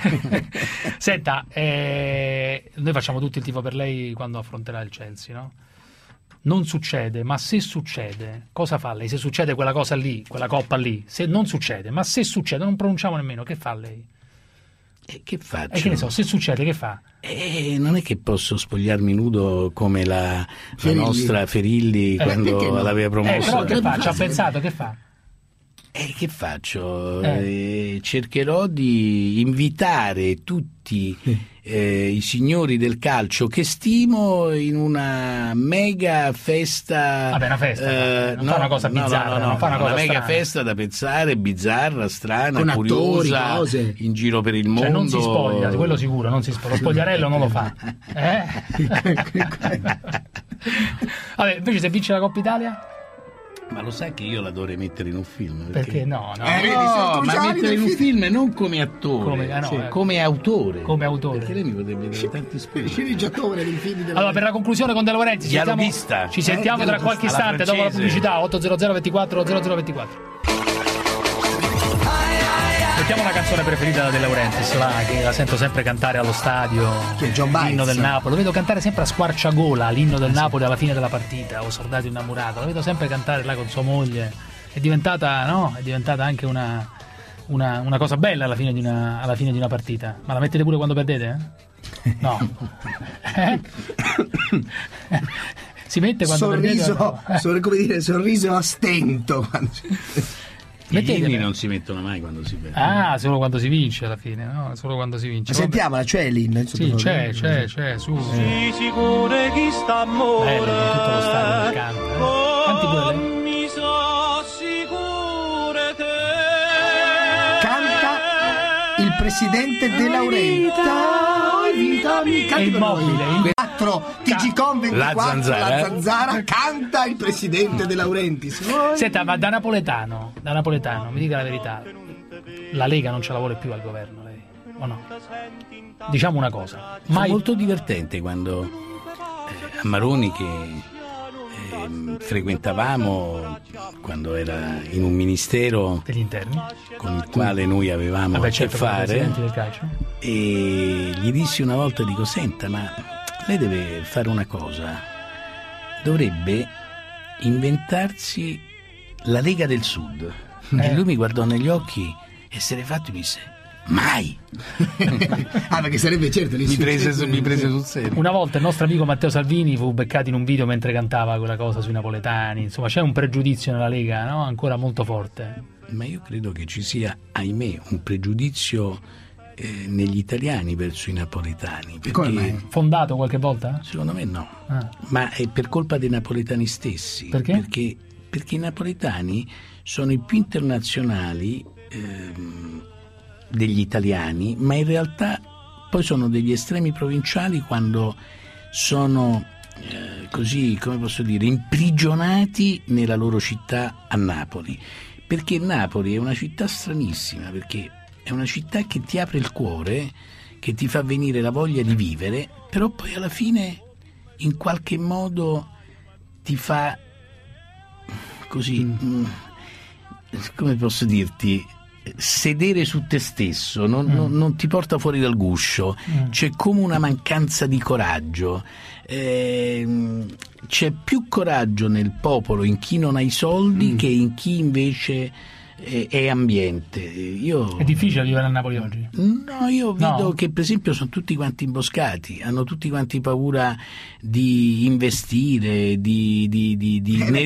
Senta, noi facciamo tutti il tifo per lei quando affronterà il Chelsea, no? Non succede, ma se succede, cosa fa lei? Se succede quella cosa lì, quella coppa lì, se non succede, ma se succede, non pronunciamo nemmeno, che fa lei? Che faccio? Che ne so, se succede, che fa? Non è che posso spogliarmi nudo come la nostra Ferilli quando l'aveva promossa. Però che fa? Ci ha pensato, che fa? Che faccio? Cercherò di invitare tutti i signori del calcio che stimo in una mega festa. Vabbè, una festa, non fa una cosa bizzarra, non fa una cosa mega strana. festa da pensare, bizzarra, strana, con curiosa, attori, cose. in giro per il mondo. Cioè non si spoglia, quello sicuro, non si spoglia. Lo spogliarello non lo fa. Vabbè, invece se vince la Coppa Italia? Ma lo sai che io la dovrei mettere in un film? Perché no? Ma mettere in un film non come attore, come autore. Come autore. Perché lei mi potrebbe dare tanti spunti. Sceneggiatore del film. Allora, per la conclusione con De Laurentiis ci sentiamo tra qualche istante dopo la pubblicità. 800 24 0024. Mettiamo una canzone preferita da De Laurentiis, che la sento sempre cantare allo stadio, l'inno del Napoli. Lo vedo cantare sempre a squarciagola l'inno del Napoli alla fine della partita, o Soldato innamorato. Lo vedo sempre cantare là con sua moglie. È diventata anche una cosa bella alla fine di una partita. Ma la mettete pure quando perdete? No. Si mette quando perdete? Come dire, sorriso a stento. Gli inni non si mettono mai quando si perde. Solo quando si vince alla fine, no? Solo quando si vince. Ma sentiamola, c'è l'inno? Sì, c'è, su. Si sicure chi sta a morire. Bello, con tutto lo stadio che canta. Canti pure lei. Mi so sicure te. Canta il presidente De Laurentiis. Canti per noi. 4 TG.com 24, la Zanzara canta il presidente De Laurentiis. Senta, ma da napoletano, mi dica la verità, la Lega non ce la vuole più al governo, lei, o no? Diciamo una cosa, È molto divertente quando a Maroni, che frequentavamo quando era in un ministero degli interni con il quale noi avevamo a che fare, del calcio. E gli dissi una volta, dico: senta, ma lei deve fare una cosa, dovrebbe inventarsi la Lega del Sud. E lui mi guardò negli occhi e se ne fatto mi disse: mai. Perché sarebbe certo mi prese sul serio. Una volta il nostro amico Matteo Salvini fu beccato in un video mentre cantava quella cosa sui napoletani. Insomma, c'è un pregiudizio nella Lega, no? Ancora molto forte. Ma io credo che ci sia, ahimè, un pregiudizio negli italiani verso i napoletani. Perché, fondato qualche volta? Secondo me no. Ma è per colpa dei napoletani stessi. Perché? Perché i napoletani sono i più internazionali degli italiani, ma in realtà poi sono degli estremi provinciali quando sono così, come posso dire, imprigionati nella loro città a Napoli. Perché Napoli è una città stranissima, perché è una città che ti apre il cuore, che ti fa venire la voglia di vivere, però poi alla fine in qualche modo ti fa così, come posso dirti, sedere su te stesso, non ti porta fuori dal guscio. C'è come una mancanza di coraggio, c'è più coraggio nel popolo in chi non ha i soldi che in chi invece è ambiente. È difficile vivere a Napoli oggi? No, io vedo che per esempio sono tutti quanti imboscati, hanno tutti quanti paura di investire, di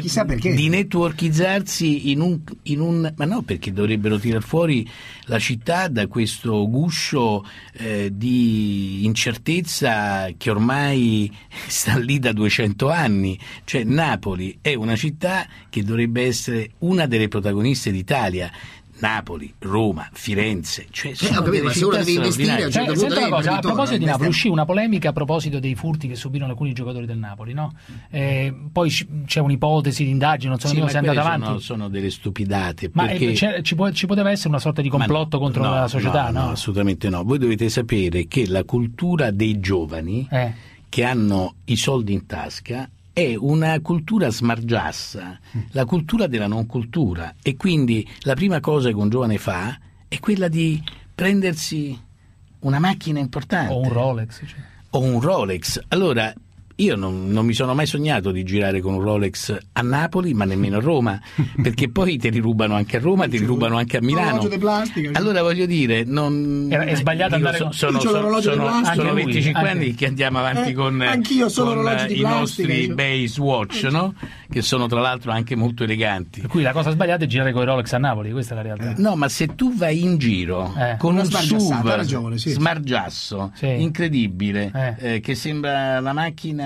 networkizzarsi in un ma no, perché dovrebbero tirar fuori la città da questo guscio di incertezza che ormai sta lì da 200 anni. Cioè Napoli è una città che dovrebbe essere una delle protagoniste d'Italia. Napoli, Roma, Firenze, cioè sono delle città straordinarie. Senta una cosa, a proposito di Napoli, uscì una polemica a proposito dei furti che subirono alcuni giocatori del Napoli, no? Poi c'è un'ipotesi di indagine, non so nemmeno se è andata avanti. Sono delle stupidate. Ma perché... ci poteva essere una sorta di complotto contro la società, no? No, assolutamente no. Voi dovete sapere che la cultura dei giovani che hanno i soldi in tasca è una cultura smargiassa, la cultura della non cultura, e quindi la prima cosa che un giovane fa è quella di prendersi una macchina importante. O un Rolex. O un Rolex. Allora, io non mi sono mai sognato di girare con un Rolex a Napoli, ma nemmeno a Roma, perché poi te li rubano anche a Roma, te li rubano anche a Milano. Allora voglio dire, è sbagliato andare sono 25 anni che andiamo avanti con i nostri bei Swatch, no? Che sono tra l'altro anche molto eleganti. Per cui la cosa sbagliata è girare con i Rolex a Napoli, questa è la realtà. No, ma se tu vai in giro con un SUV smargiasso, incredibile, che sembra la macchina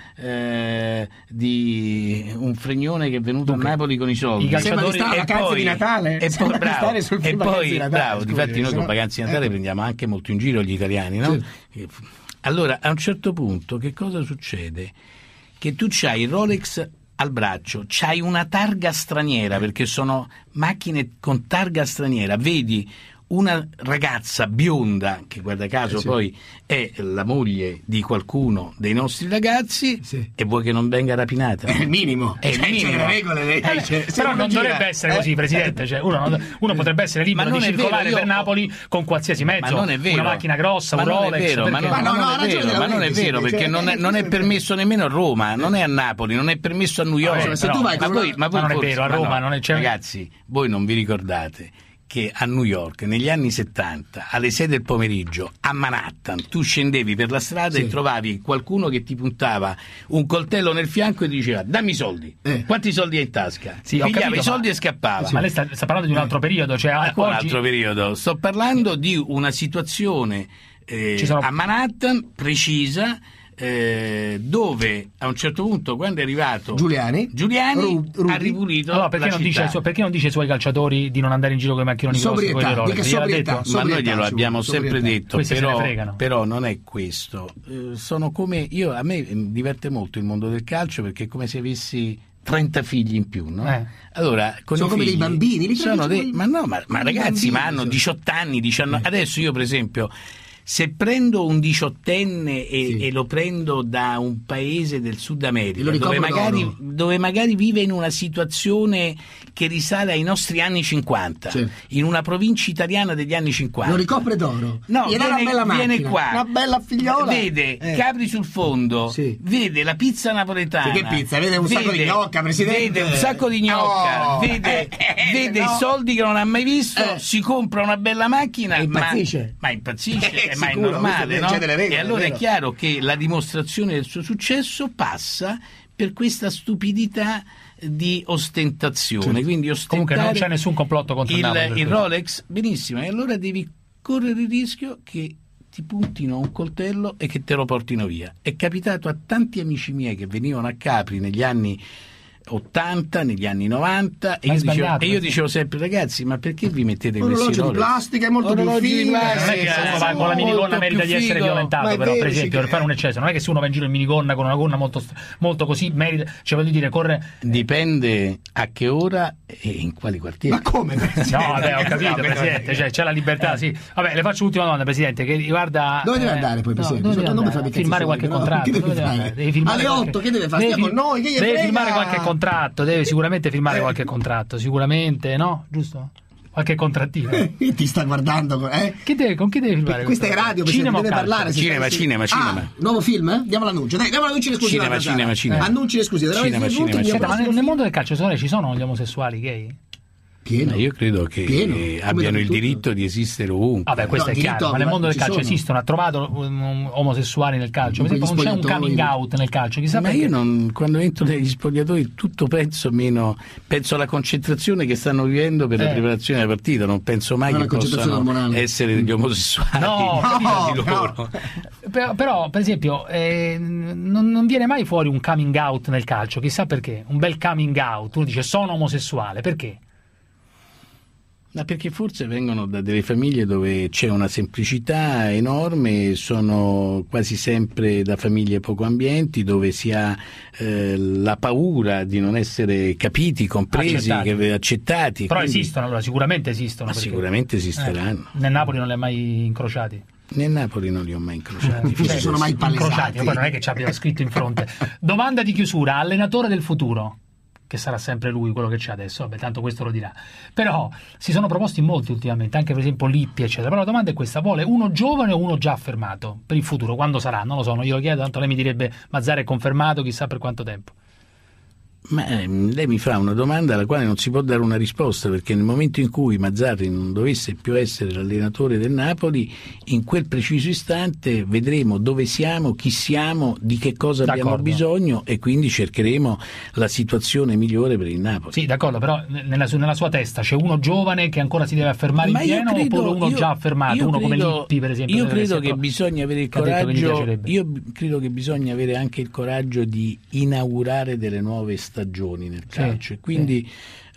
di un fregnone che è venuto a Napoli con i soldi, i calciatori e poi di Natale e poi bravo, difatti noi con vacanze di Natale prendiamo anche molto in giro gli italiani, no? Allora a un certo punto che cosa succede? Che tu c'hai il Rolex al braccio, c'hai una targa straniera, perché sono macchine con targa straniera, vedi una ragazza bionda che guarda caso poi è la moglie di qualcuno dei nostri ragazzi e vuoi che non venga rapinata? È il minimo, è il minimo. C'è le regole, però non dovrebbe essere così, Presidente, cioè, uno potrebbe essere libero di circolare per Napoli con qualsiasi mezzo, ma non è vero. Una macchina grossa, un Rolex, ma non è vero, perché non è permesso nemmeno a Roma, non è a Napoli, non è permesso a New York. Se tu vai ma voi non è vero, a Roma non è, ragazzi, voi non vi ricordate che a New York negli anni 70 alle 6 del pomeriggio a Manhattan tu scendevi per la strada e trovavi qualcuno che ti puntava un coltello nel fianco e ti diceva dammi i soldi, quanti soldi hai in tasca? Pigliava i soldi e scappava. Ma lei sta parlando di un altro periodo, cioè un altro periodo, sto parlando di una situazione a Manhattan precisa, dove a un certo punto quando è arrivato Giuliani ha ripulito perché non dice ai suoi calciatori di non andare in giro con i macchinoni grossi con i Rolex? Ma noi glielo abbiamo sempre detto, però non è questo. Sono come a me diverte molto il mondo del calcio, perché è come se avessi 30 figli in più, no? Allora, sono come dei bambini, ma ragazzi, ma hanno 18 anni, 19. Adesso io per esempio, se prendo un 18enne e lo prendo da un paese del Sud America dove magari vive in una situazione che risale ai nostri anni 50, in una provincia italiana degli anni 50, lo ricopre d'oro, viene qua, una bella figliola, vede Capri sul fondo, vede la pizza napoletana, che pizza? Vede un sacco di gnocca, Presidente, vede un sacco di gnocca, vede i soldi che non ha mai visto, si compra una bella macchina e impazzisce. Ma impazzisce, ma è normale, no? E allora è chiaro che la dimostrazione del suo successo passa per questa stupidità di ostentazione. Quindi comunque non c'è nessun complotto contro il Rolex, benissimo, e allora devi correre il rischio che ti puntino un coltello e che te lo portino via. È capitato a tanti amici miei che venivano a Capri negli anni 80, negli anni 90 e io dicevo sempre ragazzi, ma perché vi mettete questi orologi di plastica? È molto più fine, non è che uno va con la minigonna merita di essere violentato, però per esempio per fare un eccesso non è che se uno va in giro in minigonna con una gonna molto così merita, cioè voglio dire corre, dipende a che ora e in quali quartieri. Ma come? No vabbè, ho capito, Presidente, cioè c'è la libertà, sì. Vabbè, le faccio l'ultima domanda, Presidente, che riguarda dove deve andare poi, Presidente? Non mi fa firmare qualche contratto, alle 8 che deve fare? Stia con noi, che deve firmare qualche contratto, deve sicuramente firmare qualche contratto, sicuramente, no? Giusto? Qualche contrattino. Ti sta guardando, con chi deve firmare? Questa è radio, Presidente, deve parlare. Cinema. Nuovo film? Diamo l'annuncio. Dai, diamo l'annuncio in esclusiva. Cinema. Annunci in esclusiva. Ma nel mondo del calcio ci sono gli omosessuali gay? Io credo che abbiano il diritto di esistere ovunque. Vabbè, questo è chiaro, ma nel mondo del calcio esistono, ha trovato omosessuali nel calcio, per esempio non c'è un coming out nel calcio, chissà ma perché. Io quando entro negli spogliatoi tutto penso alla concentrazione che stanno vivendo per la preparazione della partita, non penso mai che possano essere degli omosessuali. No. Però per esempio non viene mai fuori un coming out nel calcio, chissà perché, un bel coming out, uno dice sono omosessuale, perché? Ma perché forse vengono da delle famiglie dove c'è una semplicità enorme, sono quasi sempre da famiglie poco ambienti, dove si ha la paura di non essere capiti, compresi, accettati. Però quindi esistono, allora sicuramente esistono. Ma sicuramente esisteranno. Nel Napoli non li hai mai incrociati? Nel Napoli non li ho mai incrociati. Non sono mai palesati. Poi non è che ci abbia scritto in fronte. Domanda di chiusura, allenatore del futuro. che sarà sempre lui quello che c'è adesso, vabbè, tanto questo lo dirà. Però si sono proposti molti ultimamente, anche per esempio Lippi eccetera. Però la domanda è questa: vuole uno giovane o uno già affermato per il futuro? Quando sarà? Non lo so, non glielo chiedo, tanto lei mi direbbe Mazzara è confermato, chissà per quanto tempo. Ma lei mi fa una domanda alla quale non si può dare una risposta, perché nel momento in cui Mazzarri non dovesse più essere l'allenatore del Napoli, in quel preciso istante vedremo dove siamo, chi siamo, di che cosa abbiamo bisogno, e quindi cercheremo la situazione migliore per il Napoli. Sì, d'accordo, però nella sua testa c'è uno giovane che ancora si deve affermare in pieno, oppure uno già affermato, uno come Lippi per esempio? Io credo che bisogna avere il coraggio, io credo che bisogna avere anche il coraggio di inaugurare delle nuove stagioni nel calcio, e quindi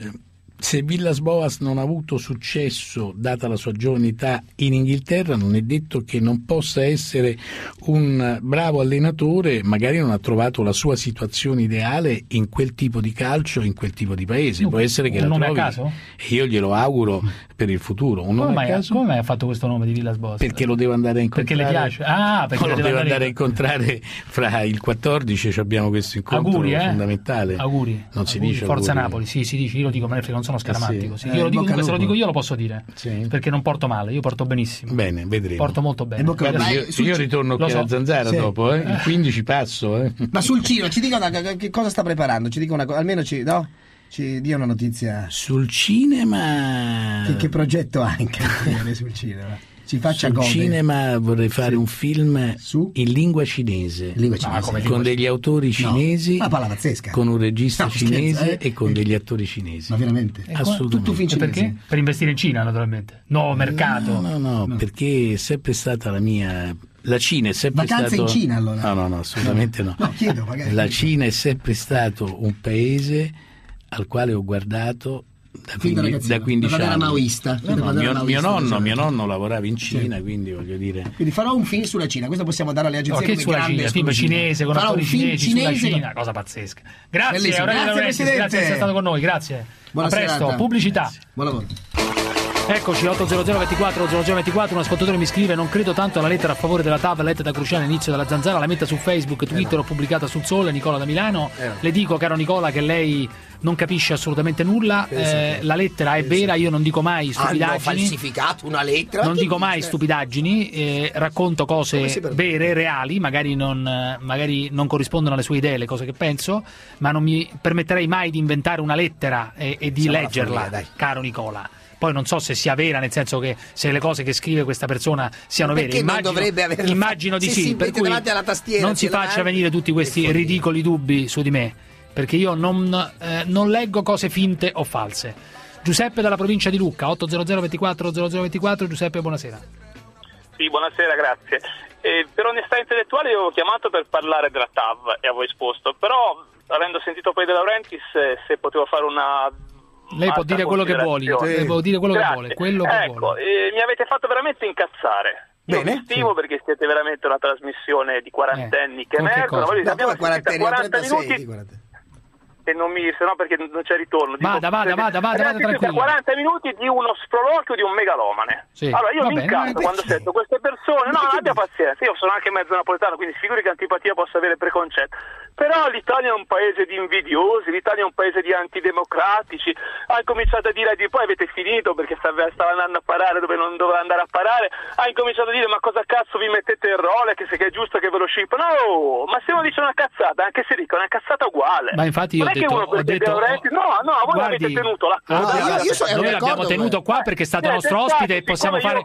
se Villas-Boas non ha avuto successo data la sua giovane età in Inghilterra, non è detto che non possa essere un bravo allenatore, magari non ha trovato la sua situazione ideale in quel tipo di calcio, in quel tipo di paese. Può essere che la trovi, a caso? E io glielo auguro per il futuro. Come mai ha fatto questo nome di Villas-Boas? Perché lo devo andare a incontrare. Perché le piace? Perché lo devo andare a incontrare fra il 14, abbiamo questo incontro fondamentale. Auguri. Non si dice Forza auguri. Napoli, sì, si dice, io lo dico, non sono scaramantico. Sì. Io lo dico, se lo dico io lo posso dire, perché non porto male, io porto benissimo. Bene, vedremo. Porto molto bene. Io ritorno qui a Zanzara dopo, il 15 passo. Ma sul cinema ci dica che cosa sta preparando? Ci dica almeno ci dia una notizia. Sul cinema che progetto ha in cantiere sul cinema? Ci faccia sul godere. Cinema vorrei fare un film in lingua cinese, con degli autori cinesi, una palla pazzesca, con un regista cinese e con degli attori cinesi. Ma veramente? Assolutamente. Perché? Per investire in Cina, naturalmente. Nuovo mercato. No, perché è sempre stata la Cina è sempre Vacanze in Cina, allora? No, assolutamente no. Chiedo, magari. La Cina è sempre stato un paese al quale ho guardato da 15 anni. Maoista. Mio nonno lavorava in Cina, quindi voglio dire. Quindi farò un film sulla Cina, questo possiamo dare alle agenzie come grande Cina, film cinese con attori cinesi sulla Cina, cosa pazzesca. Grazie Presidente, grazie di essere stato con noi, grazie. Buona a presto, serata. pubblicità. Grazie. Buon lavoro. Eccoci, 80024 un ascoltatore mi scrive: non credo tanto alla lettera a favore della TAV letta da Cruciani all'inizio della Zanzara, la metta su Facebook, Twitter o pubblicata sul Sole. Nicola da Milano. Le dico, caro Nicola, che lei non capisce assolutamente nulla. La lettera è vera, io non dico mai stupidaggini. Hanno falsificato una lettera. Non dico mai stupidaggini, racconto cose vere, reali, magari non corrispondono alle sue idee, le cose che penso, ma non mi permetterei mai di inventare una lettera e di leggerla, caro Nicola. Poi non so se sia vera, nel senso che se le cose che scrive questa persona siano vere. Immagino di sì, per cui non si faccia venire tutti questi ridicoli dubbi su di me, perché io non leggo cose finte o false. Giuseppe dalla provincia di Lucca, 80024 Giuseppe, buonasera. Sì, buonasera, grazie. Per onestà intellettuale io ho chiamato per parlare della TAV e avevo esposto, però avendo sentito poi De Laurentiis, se potevo fare una... Lei può dire quello che vuole, può dire quello che vuole, mi avete fatto veramente incazzare. Io vi stimo perché siete veramente una trasmissione di quarantenni che emergono. Abbiamo 40 minuti e non mi, se no perché non c'è ritorno. Vada tranquillo. 40 minuti di uno sproloquio di un megalomane. Sì. Allora io mi incazzo quando sento queste persone. No, non abbia pazienza, io sono anche mezzo napoletano, quindi figuri che antipatia posso avere preconcetto. Però l'Italia è un paese di invidiosi, l'Italia è un paese di antidemocratici. Ha incominciato a dire, poi avete finito perché stava andando a parare dove non doveva andare a parare. Ha incominciato a dire, ma cosa cazzo vi mettete il Rolex, se che è giusto che ve lo ship? No, ma se uno dice una cazzata, anche se dica una cazzata uguale. Ma infatti io ho detto voi l'avete tenuto la noi l'abbiamo tenuto qua perché è stato nostro ospite e possiamo fare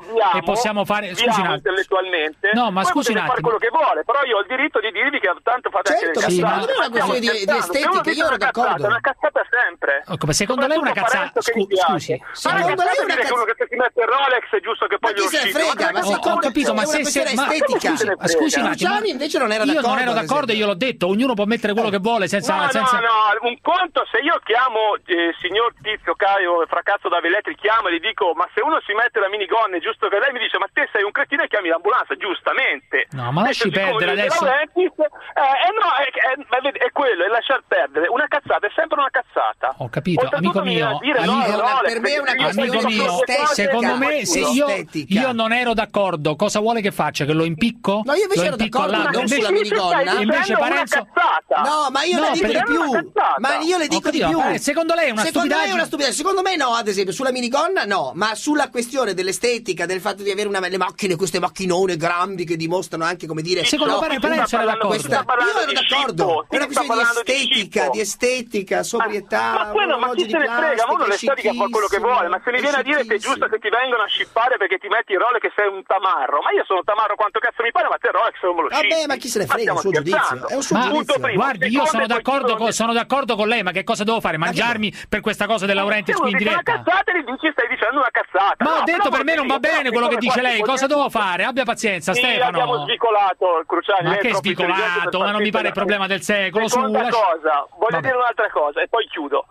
scusi un attimo intellettualmente. No, ma scusi un attimo, fare quello che vuole, però io ho il diritto di dirvi che tanto fate anche le cazzate. Ma non è una questione di estetica, io ero d'accordo. È una cazzata sempre. Ma secondo lei è una cazzata? Scusi, secondo lei è una cazzata? Uno che si mette il Rolex è giusto che poi glielo frega, ma ho capito, ma se estetica. Scusi un attimo, invece non era d'accordo. Io non ero d'accordo e io l'ho detto, ognuno può mettere quello che vuole senza un conto se io chiamo signor Tizio Caio Fracazzo da Velletri, chiamo e gli dico ma se uno si mette la minigonna è giusto che lei mi dice ma te sei un cretino e chiami l'ambulanza, giustamente. No, ma lasci perdere adesso. è quello, è lasciar perdere. Una cazzata è sempre una cazzata. Ho capito, amico mio. Per me è una questione di estetica. Secondo me, se io non ero d'accordo, cosa vuole che faccia? Che lo impicco? No, io invece ero d'accordo, non sulla minigonna. Invece Parenzo... No, ma io le dico di più. Ma io le dico di più. Secondo lei è una stupidaggine? Secondo me no, ad esempio, sulla minigonna no, ma sulla questione dell'estetica, del fatto di avere le macchine, queste macchinone grandi che dimostrano anche, come dire... Secondo Parenzo era d'accordo. Io ero d'accordo, è una questione di estetica, sobrietà. Ma chi se ne frega, uno l'estetica fa quello che vuole, ma se mi viene a dire che è giusto che ti vengono a scippare perché ti metti in role che sei un tamarro, ma io sono tamarro quanto cazzo mi pare, ma te Rolex non me lo scippi. Vabbè, ma chi se ne frega, è un suo giudizio. È un suo giudizio. Guardi, io sono d'accordo con lei, ma che cosa devo fare? Mangiarmi per questa cosa De Laurentiis qui in diretta? Una cazzata e dici stai dicendo una cazzata. Ma ho detto per me non va bene quello che dice lei, cosa devo fare? Abbia pazienza, Stefano. Abbiamo svicolato il Cruciani. Ma che svicolato? Ma non mi pare il problema del secolo. Seconda cosa, voglio dire un'altra cosa e poi chiudo.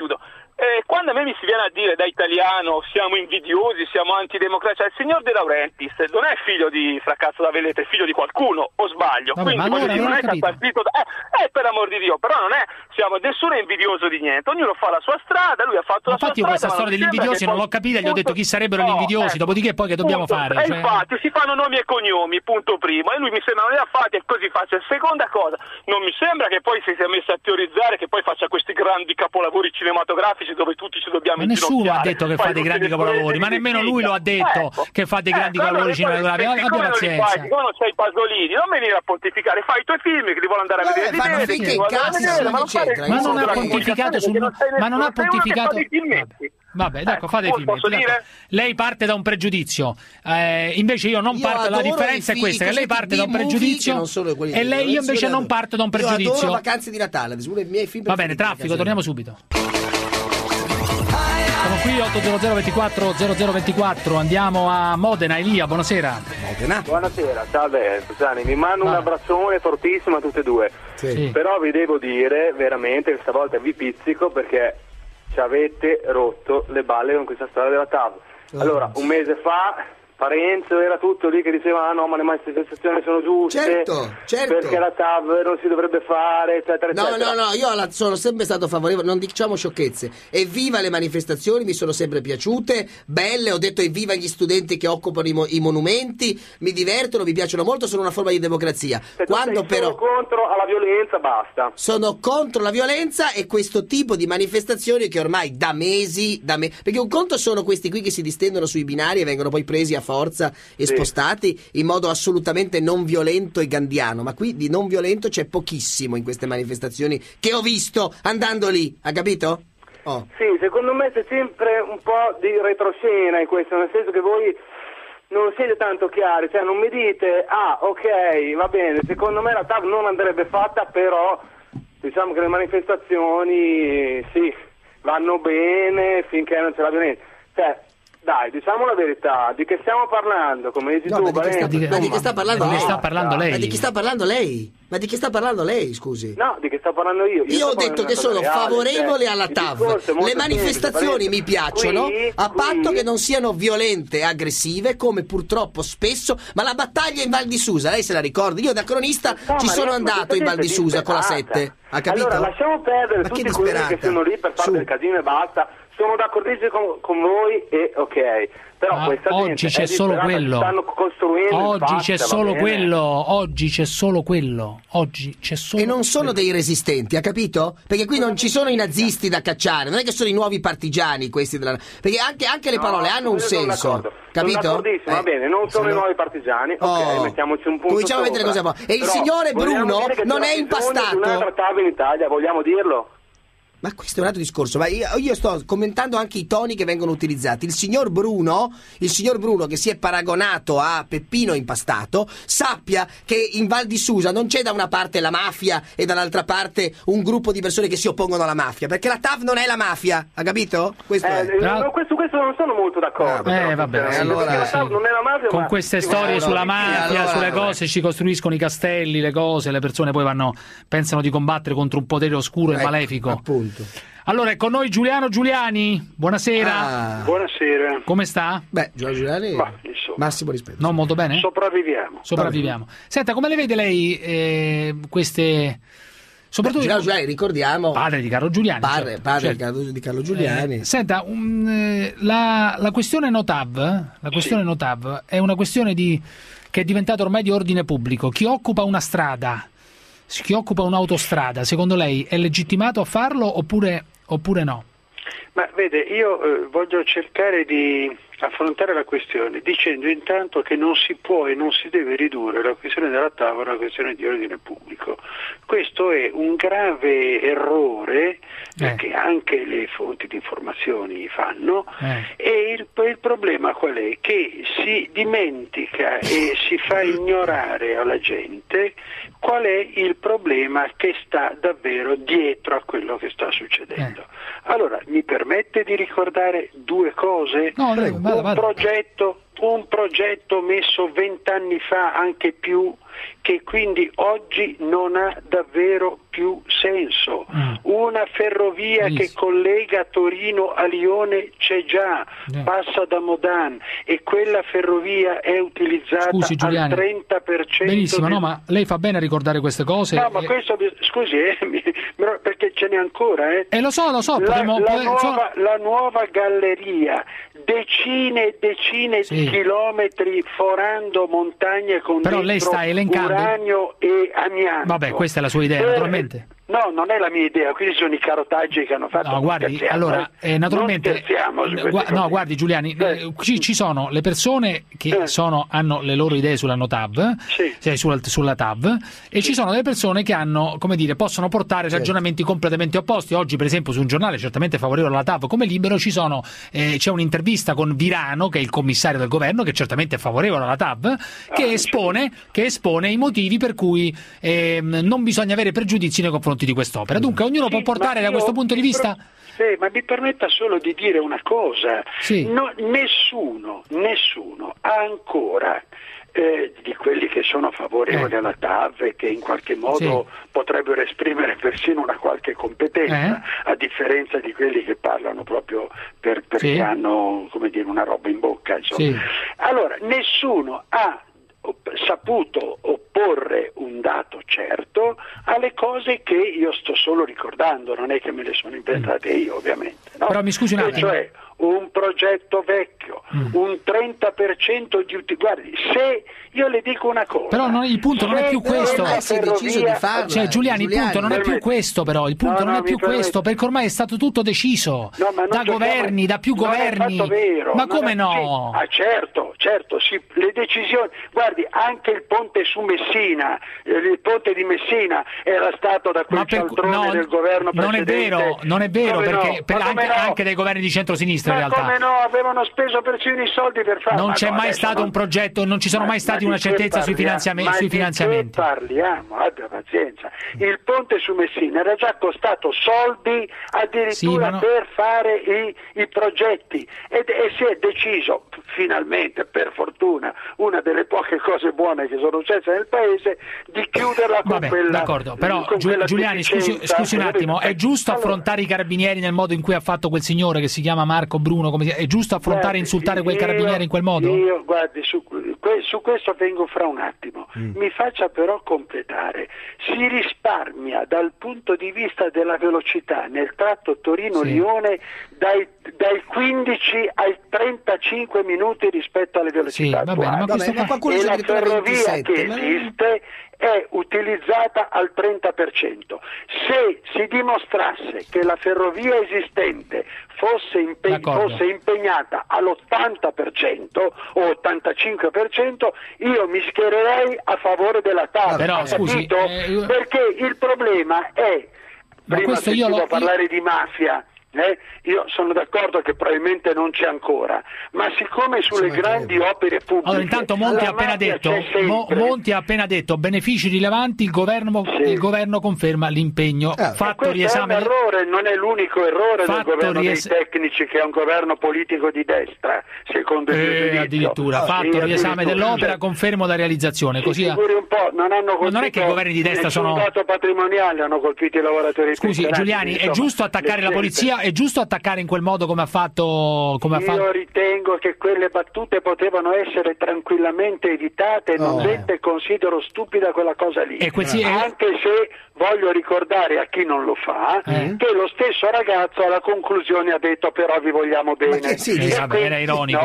Quando a me mi si viene a dire da italiano siamo invidiosi, siamo antidemocratici, il signor De Laurentiis non è figlio di Fracasso da Veleta, è figlio di qualcuno, o sbaglio? Vabbè, quindi allora, non è che al partito per amor di Dio, però non è, nessuno è invidioso di niente, ognuno fa la sua strada, lui ha fatto la sua strada. Infatti io questa storia degli invidiosi non l'ho capita, gli ho detto chi sarebbero gli invidiosi, dopodiché poi che dobbiamo fare? Infatti si fanno nomi e cognomi, punto primo, e lui mi sembra non li ha fatti e così faccia. Seconda cosa, non mi sembra che poi si sia messo a teorizzare che poi faccia questi grandi capolavori cinematografici dove tutti ci dobbiamo ma nessuno ha detto che fa dei grandi capolavori, ma nemmeno lui lo ha detto che fa dei grandi capolavori cinematografici. Abbia pazienza. Quando c'hai i Pasolini, non venire a pontificare, fai i tuoi film che ti vuole andare a vedere. Ma non ha pontificato ma non ha pontificato. Vabbè, ecco, fate i film. Lei parte da un pregiudizio, invece io non parto. La differenza è questa: che lei parte da un pregiudizio e io invece non parto da un pregiudizio. Io adoro Vacanze di Natale, uno dei miei film. Va bene, traffico, torniamo subito. Siamo qui 800 24 0024, andiamo a Modena. Elia, buonasera. Modena. Buonasera, salve Cruciani, mi mando un abbraccione fortissimo a tutte e due. Sì. Però vi devo dire veramente che stavolta vi pizzico perché ci avete rotto le balle con questa storia della TAV. Allora, un mese fa Parenzo era tutto lì che diceva no, ma le manifestazioni sono giuste, certo. perché la TAV non si dovrebbe fare, eccetera, eccetera. No, io sono sempre stato favorevole, non diciamo sciocchezze. Evviva le manifestazioni, mi sono sempre piaciute, belle, ho detto evviva gli studenti che occupano i monumenti, mi divertono, mi piacciono molto, sono una forma di democrazia. Quando però sono contro alla violenza, basta. Sono contro la violenza e questo tipo di manifestazioni che ormai da mesi, perché un conto sono questi qui che si distendono sui binari e vengono poi presi a forza e spostati in modo assolutamente non violento e gandiano, ma qui di non violento c'è pochissimo in queste manifestazioni che ho visto andando lì, ha capito? Sì, secondo me c'è sempre un po' di retroscena in questo, nel senso che voi non siete tanto chiari, cioè non mi dite ok, va bene, secondo me la TAV non andrebbe fatta, però diciamo che le manifestazioni vanno bene finché non c'è la violenza, cioè dai, diciamo la verità, di che stiamo parlando? Come dici tu, ma di che sta parlando lei? sta parlando lei? Ma di chi sta parlando lei? Ma di che sta parlando lei, scusi? No, di che sta parlando io? Io ho detto che sono favorevole alla TAV. Le manifestazioni mi piacciono, a patto che non siano violente e aggressive, come purtroppo spesso, ma la battaglia in Val di Susa, lei se la ricorda? Io da cronista ci sono andato in Val di Susa con la 7, ha capito? Allora, lasciamo perdere tutti quelli che sono lì per fare del casino e basta. Sono d'accordissimo con voi e ok, però questa oggi c'è solo quello. Stanno costruendo oggi c'è solo quello. Oggi c'è solo quello. Oggi c'è solo. E non sono dei resistenti, ha capito? Perché qui non ci sono i nazisti da cacciare, non è che sono i nuovi partigiani questi perché anche le parole hanno un senso. Capito? Sono d'accordissimo, va bene, non sono i nuovi partigiani. Ok, mettiamoci un punto. Cominciamo a vedere cosa fa. E il signore Bruno non è impastato. Un'altra TAV in Italia, vogliamo dirlo? Ma questo è un altro discorso, ma io sto commentando anche i toni che vengono utilizzati. Il signor Bruno che si è paragonato a Peppino Impastato, sappia che in Val di Susa non c'è da una parte la mafia e dall'altra parte un gruppo di persone che si oppongono alla mafia, perché la TAV non è la mafia, ha capito? Questo su questo non sono molto d'accordo. Vabbè, allora, la TAV non è la mafia, con queste storie sulla mafia, sulle cose, ci costruiscono i castelli, le cose, le persone poi pensano di combattere contro un potere oscuro e malefico. Appunto. Allora è con noi Giuliano Giuliani, buonasera. Buonasera. Come sta? Beh, Giuliano Giuliani, massimo rispetto. Non molto bene? Sopravviviamo. Senta, come le vede lei queste Soprattutto Giuliano Giuliani, ricordiamo, padre di Carlo Giuliani. Padre certo. di Carlo Giuliani. Senta, la questione Notav è una questione che è diventata ormai di ordine pubblico. Chi occupa una strada, chi occupa un'autostrada, secondo lei è legittimato a farlo oppure no? Ma vede, io voglio cercare di affrontare la questione dicendo intanto che non si può e non si deve ridurre la questione della TAV a una questione di ordine pubblico. Questo è un grave errore che anche le fonti di informazioni fanno e il problema qual è? Che si dimentica e si fa ignorare alla gente qual è il problema che sta davvero dietro a quello che sta succedendo. Allora, mi permette di ricordare due cose? No, prego, Un progetto messo 20 anni fa, anche più, che quindi oggi non ha davvero più senso. Una ferrovia che collega Torino a Lione c'è già, passa da Modan e quella ferrovia è utilizzata al 30%. Benissimo, no, ma lei fa bene a ricordare queste cose. No, ma questo, scusi, perché ce n'è ancora. Lo so. La nuova galleria, decine e decine di chilometri forando montagne con però lei sta elencando uranio e amianto. Vabbè, questa è la sua idea, naturalmente. No, non è la mia idea, questi sono i carotaggi che hanno fatto. No, guardi, allora, naturalmente, guardi Giuliani, ci sono le persone che hanno le loro idee sulla TAV, sulla TAV, e ci sono delle persone che hanno, come dire, possono portare ragionamenti completamente opposti. Oggi, per esempio, su un giornale certamente favorevole alla TAV come Libero c'è un'intervista con Virano, che è il commissario del governo, che certamente è favorevole alla TAV, che espone i motivi per cui non bisogna avere pregiudizi nei confronti di quest'opera. Dunque ognuno può portare da questo punto di vista. Sì, ma mi permetta solo di dire una cosa. Nessuno ha ancora di quelli che sono favorevoli alla TAV e che in qualche modo potrebbero esprimere persino una qualche competenza, a differenza di quelli che parlano proprio perché hanno, come dire, una roba in bocca, insomma. Allora, nessuno ha saputo opporre un dato certo alle cose che io sto solo ricordando, non è che me le sono inventate io, ovviamente, no? Però mi scusi un attimo, cioè un progetto vecchio, un 30% di guardi, se io le dico una cosa, però il punto non è più questo, si è deciso di farlo, cioè Giuliani, il punto non è più questo, però il punto non è più questo, perché ormai è stato tutto deciso da governi, da più governi. Ma come no? Certo, le decisioni, guardi, anche il ponte su Messina, il ponte di Messina era stato da quel cialtrone del governo precedente. Non è vero, perché anche dei governi di centrosinistra in realtà. Come no, avevano speso persino i soldi per farlo. Non c'è mai stato un progetto, non ci sono mai stati una certezza sui finanziamenti. Di che parliamo? Abbia pazienza. Il ponte su Messina era già costato soldi addirittura per fare i progetti e si è deciso finalmente, per fortuna, una delle poche cose buone che sono successe nel paese, di chiuderla con quella. D'accordo, però Giuliani, scusi un attimo, è giusto affrontare i carabinieri nel modo in cui ha fatto quel signore che si chiama Marco Bruno? È giusto affrontare e insultare quel carabiniere in quel modo? Io, guardi, su questo vengo fra un attimo. Mi faccia però completare. Si risparmia dal punto di vista della velocità nel tratto Torino-Lione dai 15 ai 35 minuti rispetto alle velocità attuali. E la ferrovia che esiste è utilizzata al 30%. Se si dimostrasse che la ferrovia esistente fosse impegnata all'80% o 85%, io mi schiererei a favore della TAV. Però, scusi, perché il problema è, prima sentivo parlare di mafia, io sono d'accordo che probabilmente non c'è ancora, ma siccome sulle grandi opere pubbliche, allora intanto Monti ha appena detto benefici rilevanti, il governo conferma l'impegno. Fatto riesame, è un errore, non è l'unico errore del governo dei tecnici, che è un governo politico di destra, secondo il mio giudizio. Addirittura fatto il riesame dell'opera, confermo la realizzazione. Così figuri un po', non hanno colpito, non è che i governi di destra sono dato patrimoniale, hanno colpito i lavoratori. Scusi Giuliani, è giusto attaccare la polizia è giusto attaccare in quel modo come ha fatto? Io ritengo che quelle battute potevano essere tranquillamente evitate, non dette, considero stupida quella cosa lì. Anche se voglio ricordare a chi non lo fa che lo stesso ragazzo alla conclusione ha detto però vi vogliamo bene. Era ironico.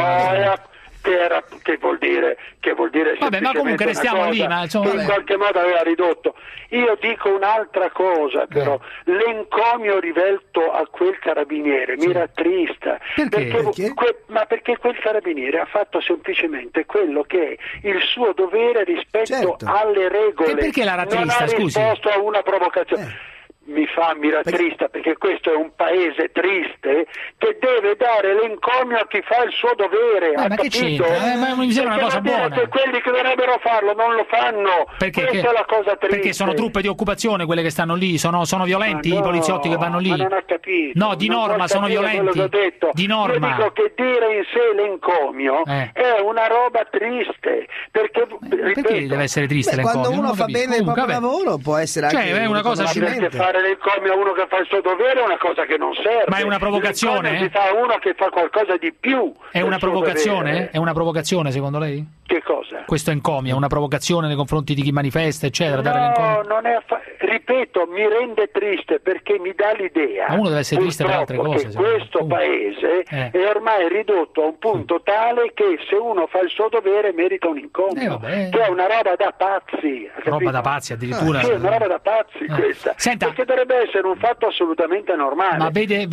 Che vuol dire vabbè, ma comunque restiamo lì, ma insomma, che in qualche modo aveva ridotto. Io dico un'altra cosa però, l'encomio rivolto a quel carabiniere mi rattrista. Perché? Perché quel carabiniere ha fatto semplicemente quello che è il suo dovere rispetto alle regole. E perché la rattrista, non ha risposto a una provocazione. Mi rattrista perché questo è un paese triste che deve dare l'encomio a chi fa il suo dovere. Ma che c'entra? Ma mi sembra una cosa buona. Che quelli che dovrebbero farlo non lo fanno. Questa è la cosa triste. Perché sono truppe di occupazione quelle che stanno lì, sono violenti i poliziotti che vanno lì. Ma non ha capito. No, di norma sono violenti. Di norma. Io dico che dire in sé l'encomio è una roba triste. Perché deve essere triste l'encomio? Quando uno fa bene il proprio lavoro può essere anche è una cosa fare l'encomio a uno che fa il suo dovere è una cosa che non serve. Ma è una provocazione? Si fa a uno che fa qualcosa di più. È una provocazione? È una provocazione secondo lei? Che cosa? Questo encomio è una provocazione nei confronti di chi manifesta, eccetera? No, non è ripeto, mi rende triste perché mi dà l'idea. Ma uno deve essere triste per altre cose. Che questo paese è ormai ridotto a un punto tale che se uno fa il suo dovere merita un encomio. Che è una roba da pazzi. Roba da pazzi addirittura. Sì, è una roba da pazzi questa. Senta, perché dovrebbe essere un fatto assolutamente normale. Ma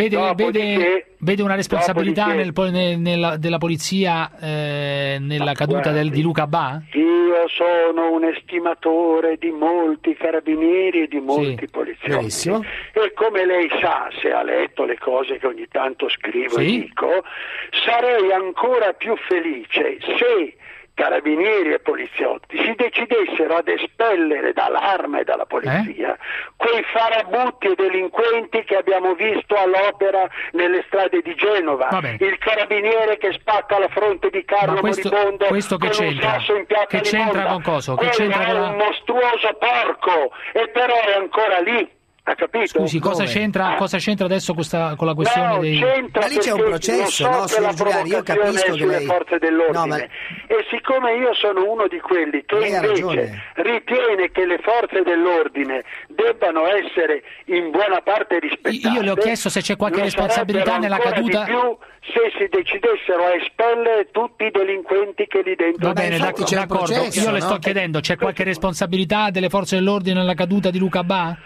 vede una responsabilità della polizia nella caduta di Luca Ba? Io sono un estimatore di molti carabinieri e di molti poliziotti. E come lei sa, se ha letto le cose che ogni tanto scrivo e dico, sarei ancora più felice se carabinieri e poliziotti si decidessero ad espellere dall'arma e dalla polizia quei farabutti e delinquenti che abbiamo visto all'opera nelle strade di Genova. Il carabiniere che spacca la fronte di Carlo Moribondo questo che c'entra? Che c'entra con cosa? Che c'entra con un mostruoso porco e però è ancora lì. Ha capito? Scusi, cosa c'entra adesso con la questione dei... Ma lì c'è un processo, no, signor Giuliani? Io capisco che lei... forze dell'ordine. E siccome io sono uno di quelli che invece ritiene che le forze dell'ordine debbano essere in buona parte rispettate, io le ho chiesto se c'è qualche responsabilità nella caduta... Di più se si decidessero a espellere tutti i delinquenti che lì dentro... Va bene, d'accordo. Io le sto chiedendo, c'è qualche responsabilità delle forze dell'ordine nella caduta di Luca Ba?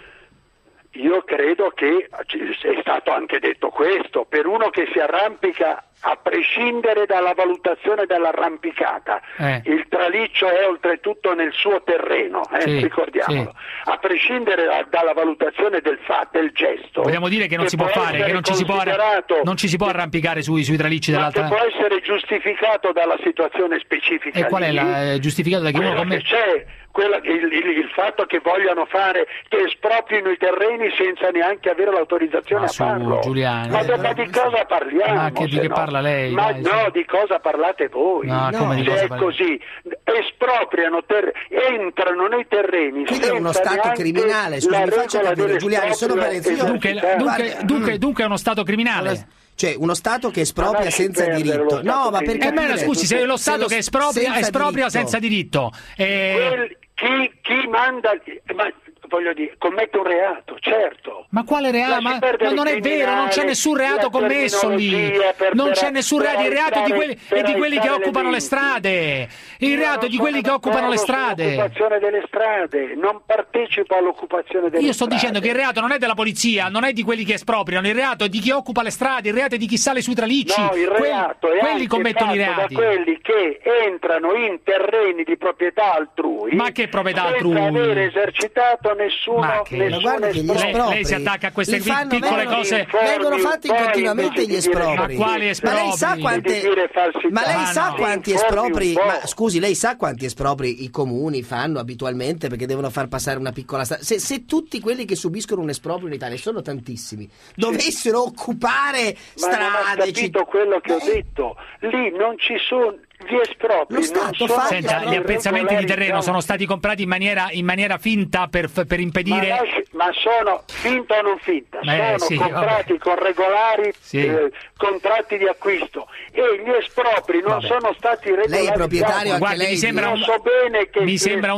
Io credo che è stato anche detto questo, per uno che si arrampica a prescindere dalla valutazione dell'arrampicata, il traliccio è oltretutto nel suo terreno, ricordiamolo, a prescindere dalla valutazione del gesto. Vogliamo dire che non si può fare, che non ci si può arrampicare sui tralicci dell'altra. Ma che può essere giustificato dalla situazione specifica. E qual è giustificato da chi uno commette? C'è il fatto che vogliano che esproprino i terreni senza neanche avere l'autorizzazione a farlo. Giuliani, ma di cosa parliamo? Di che parla lei? Ma di cosa parlate voi? Se è così, espropriano, entrano nei terreni. Quindi è uno stato criminale, scusi, mi faccia capire, Giuliani, solo per dunque è uno stato criminale. Cioè uno Stato che espropria senza diritto. No, ma perché? Scusi, se è lo Stato che espropria senza diritto. Chi manda... voglio dire, commette un reato, certo. Ma quale reato? Ma non è vero, non c'è nessun reato commesso lì. Non c'è nessun reato, il reato è di quelli che occupano le strade. Il reato è di quelli che occupano le strade. L'occupazione delle strade, non partecipo all'occupazione delle strade. Io sto dicendo che il reato non è della polizia, non è di quelli che espropriano, il reato è di chi occupa le strade, il reato è di chi sale sui tralicci. No, il reato è quelli commettono i reati. Da quelli che entrano in terreni di proprietà altrui. Ma che proprietà altrui? Senza aver esercitato nessuna lei si attacca a queste piccole cose. Vengono fatti continuamente gli espropri. Ma quali espropri? Ma lei sa quanti espropri? Ma scusi, lei sa quanti espropri i comuni fanno abitualmente perché devono far passare una piccola strada? Se tutti quelli che subiscono un esproprio in Italia, sono tantissimi, dovessero occupare strade. Ma non ha capito quello che ho detto. Lì non ci sono. Gli espropri Senta, gli appezzamenti di terreno sono stati comprati in maniera finta per impedire... Ma sono finta o non finta? Sono comprati con regolari contratti di acquisto e gli espropri non sono stati regolarizzati. Lei è proprietario anche lei? Mi sembra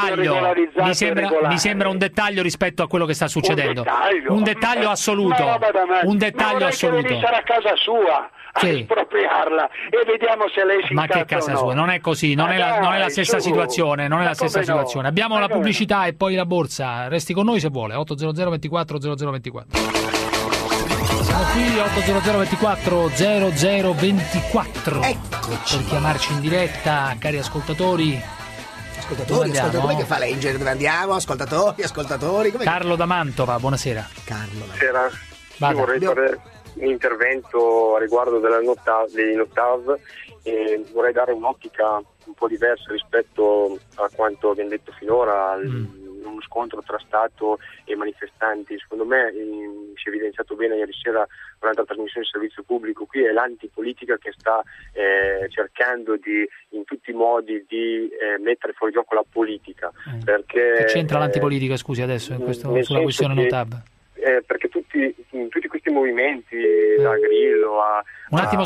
un dettaglio rispetto a quello che sta succedendo. Un dettaglio assoluto. Un dettaglio assoluto. Devi stare a casa sua a espropriarla e vediamo se lei si Ma che casa sua? Non è così, non è la stessa situazione, non è la stessa situazione. Abbiamo la pubblicità e poi la borsa. Resti con noi se vuole. 800 24 0024. Siamo qui 800 24 0024 per chiamarci in diretta, cari ascoltatori. Ascoltatori, come che fa lei? Dove andiamo? Ascoltatori. Carlo da Mantova, buonasera. Buonasera. Io vorrei fare un intervento a riguardo dei Notav e vorrei dare un'ottica un po' diversa rispetto a quanto abbiamo detto finora, uno scontro tra Stato e manifestanti. Secondo me si è evidenziato bene ieri sera durante la trasmissione di servizio pubblico, qui è l'antipolitica che sta cercando in tutti i modi di mettere fuori gioco la politica. Perché che c'entra l'antipolitica, scusi, adesso sulla questione Notav? Perché tutti questi movimenti, da Grillo a... Un attimo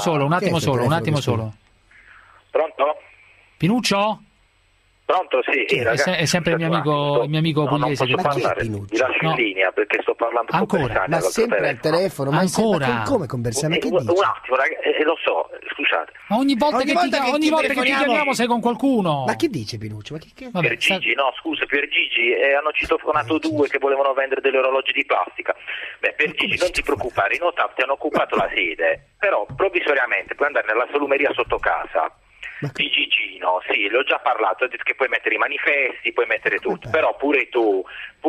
solo. Pronto? Pinuccio? Pronto, sì. È sempre il mio amico pugliese. Non posso parlare, vi lascio in linea perché sto parlando con Bersani. Ma sempre al telefono? Ma come con Bersani? Un attimo, ragazzi, lo so, scusate. Ma ogni volta che ti chiamiamo sei con qualcuno. Ma che dice Pinuccio? Piergigi, Piergigi hanno citofonato due che volevano vendere degli orologi di plastica. Piergigi, non ti preoccupare, i Notav ti hanno occupato la sede, però provvisoriamente puoi andare nella salumeria sotto casa di Gigino, sì, le ho già parlato, ho detto che puoi mettere i manifesti, puoi mettere tutto, però pure tu,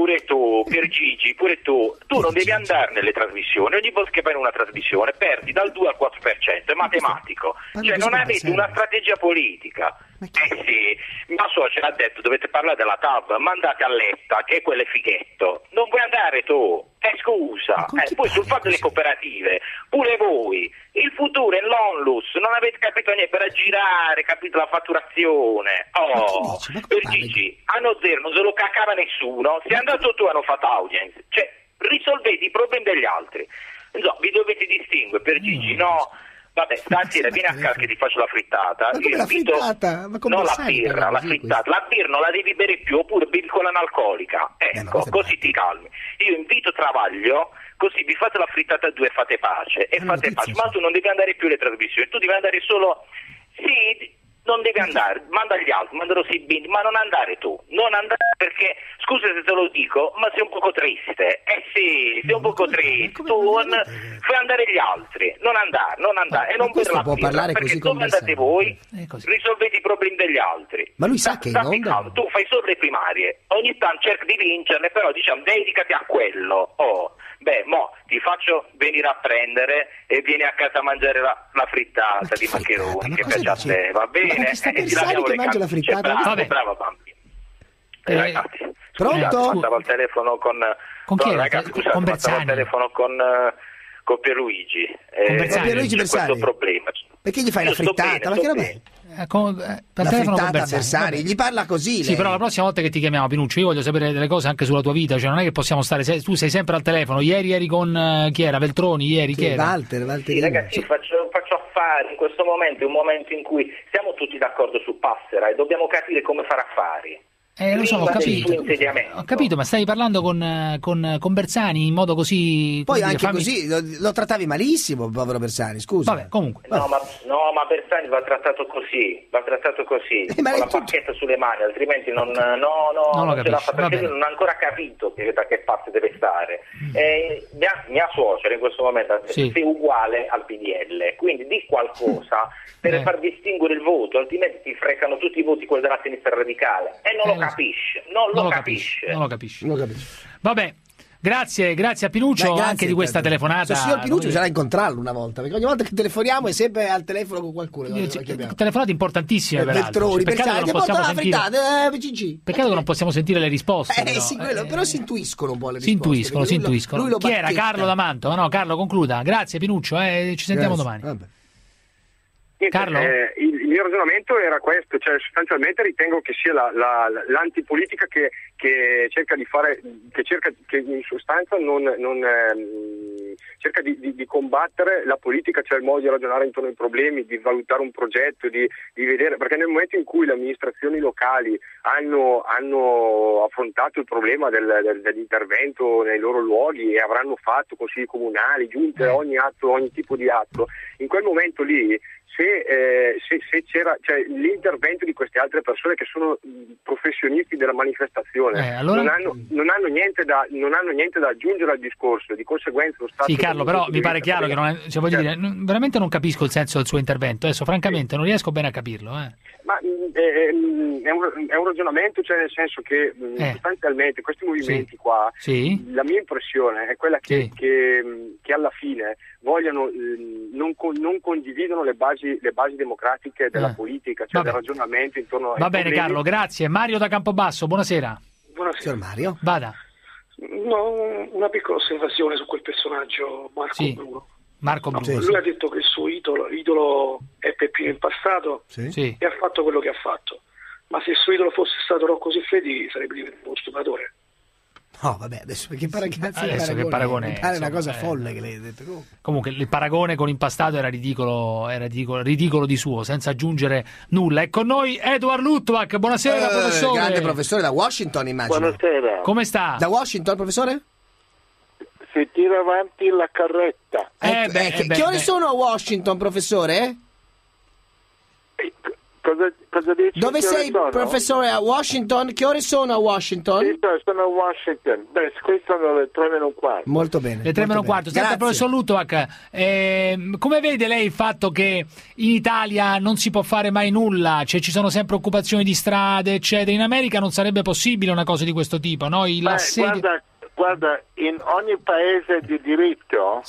Piergigi, tu non devi andare nelle trasmissioni, ogni volta che vai in una trasmissione perdi dal 2 al 4%, è matematico, cioè non avete una strategia politica. Sì, mia suocera ha detto dovete parlare della TAV, mandate a Letta che è quello fighetto, non puoi andare tu, scusa, poi sul fatto delle cooperative, pure voi, il futuro è l'onlus, non avete capito niente per aggirare, capito la fatturazione, per Gigi, hanno zero, non se lo cacava nessuno, sei andato tu hanno fatto audience, cioè risolvete i problemi degli altri, insomma, vi dovete distinguere, per Gigi no. Vabbè, stasera vieni a casa che ti faccio la frittata. Ma come la frittata? Ma no, la birra, la frittata. La birra non la devi bere più, oppure bevi con l'analcolica. Ecco, così ti calmi. Io invito Travaglio, così vi fate la frittata a due e fate pace. Ma tu non devi andare più alle trasmissioni, tu devi andare solo... Sì, non devi andare, manda gli altri, mandalo Sibini, ma non andare tu. Non andare perché, scusa se te lo dico, ma sei un poco triste. Sì, sei un poco triste. Tu fai andare gli altri, non andare. E non per la birra, perché dove andate voi, risolvete i problemi degli altri. Ma lui sa che tu fai solo le primarie, ogni tanto cerchi di vincerle, però diciamo dedicati a quello. Ti faccio venire a prendere e vieni a casa a mangiare la frittata di maccheroni che piace a te, va bene? E ti laviamo le mangia la frittata? Brava bambina. Ragazzi, pronto? Stavo al telefono con chi? Ragazzi, scusate, con Bersani. stavo al telefono con Pierluigi. Pierluigi Bersani. Questo problema. Perché gli fai la frittata? Ma che roba è? Per la telefono frittata con Bersani, gli parla così. Sì, però la prossima volta che ti chiamiamo, Pinuccio, io voglio sapere delle cose anche sulla tua vita, cioè non è che possiamo stare, tu sei sempre al telefono. Ieri eri con chi era? Veltroni, chi era? Walter. Sì, ragazzi, faccio affari in questo momento, è un momento in cui siamo tutti d'accordo su Passera e dobbiamo capire come fare affari. Lo so, ho capito, ma stai parlando con Bersani in modo così... Poi anche così, lo trattavi malissimo, povero Bersani, scusa. Vabbè, comunque. No, ma Bersani va trattato così, con la bacchetta sulle mani, altrimenti non ce la fa, perché lui non ha ancora capito da che parte deve stare. Mia suocera in questo momento è uguale al PDL, quindi di qualcosa per far distinguere il voto, altrimenti ti frecano tutti i voti quelli della sinistra radicale e non lo capisce. Vabbè, grazie a Pinuccio anche di questa telefonata. Il signor Pinuccio sarà incontrarlo una volta, perché ogni volta che telefoniamo è sempre al telefono con qualcuno. Telefonate importantissime, Veltroni, peccato che non possiamo sentire le risposte. Però si intuiscono un po' le risposte. Si intuiscono. Chi era? Carlo da Mantova? No, Carlo, concluda. Grazie Pinuccio, ci sentiamo domani. Vabbè. Carlo? Il il mio ragionamento era questo, cioè sostanzialmente ritengo che sia l'antipolitica che cerca di fare, che in sostanza non cerca di combattere la politica, cioè il modo di ragionare intorno ai problemi, di valutare un progetto, di vedere, perché nel momento in cui le amministrazioni locali hanno affrontato il problema dell'intervento nei loro luoghi e avranno fatto consigli comunali, giunte, ogni tipo di atto, in quel momento lì se c'era, cioè, l'intervento di queste altre persone che sono professionisti della manifestazione, allora... non hanno niente da aggiungere al discorso, di conseguenza lo Stato... Sì, Carlo, però mi pare chiaro che non è, cioè, voglio dire, veramente non capisco il senso del suo intervento, adesso francamente non riesco bene a capirlo. Ma è un ragionamento, cioè nel senso che sostanzialmente questi movimenti qua, la mia impressione è quella che alla fine vogliono, non condividono le basi democratiche della politica, cioè del ragionamento intorno ai problemi. Bene Carlo, grazie. Mario da Campobasso, buonasera. Buonasera Mario. Vada. No, una piccola osservazione su quel personaggio Bruno. Marco Bruno. Lui ha detto che il suo idolo è Peppino Impastato e ha fatto quello che ha fatto. Ma se il suo idolo fosse stato Rocco Siffredi sarebbe diventato uno stupratore. No, vabbè, adesso che paragone mi pare una cosa folle che lei ha detto. Comunque il paragone con Impastato era ridicolo di suo, senza aggiungere nulla. E con noi Edward Luttwak, buonasera professore. Grande professore da Washington, immagino. Buonasera. Come sta? Da Washington, professore? Si tira avanti la carretta. Che ore sono a Washington, professore? Cosa dici? Dove sei, professore? A Washington? Che ore sono a Washington? Sì, sono a Washington. qui sono le 3:15. Molto bene. Le 3:15. Senta, professor Luttwak, come vede lei il fatto che in Italia non si può fare mai nulla? Cioè, ci sono sempre occupazioni di strade, eccetera. In America non sarebbe possibile una cosa di questo tipo, no? Guarda, in ogni paese di diritto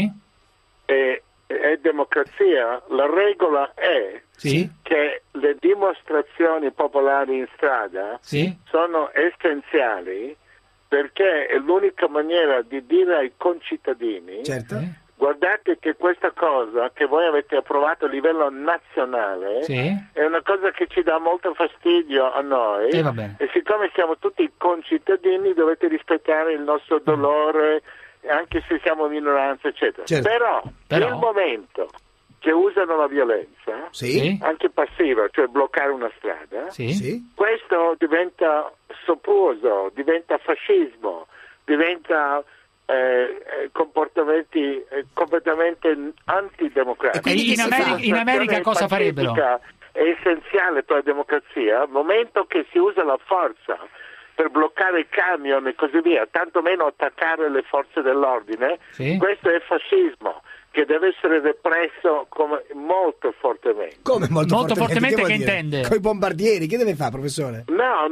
e democrazia, la regola è che le dimostrazioni popolari in strada sono essenziali, perché è l'unica maniera di dire ai concittadini guardate che questa cosa che voi avete approvato a livello nazionale è una cosa che ci dà molto fastidio a noi e siccome siamo tutti concittadini dovete rispettare il nostro dolore anche se siamo minoranza eccetera. Però nel momento che usano la violenza anche passiva, cioè bloccare una strada, questo diventa sopruso, diventa fascismo, diventa comportamenti completamente antidemocratici. In America cosa farebbero? È essenziale per la democrazia, al momento che si usa la forza per bloccare i camion e così via, tanto meno attaccare le forze dell'ordine, questo è fascismo che deve essere represso molto fortemente. Come molto fortemente che intende? Con i bombardieri, che deve fare, professore? No,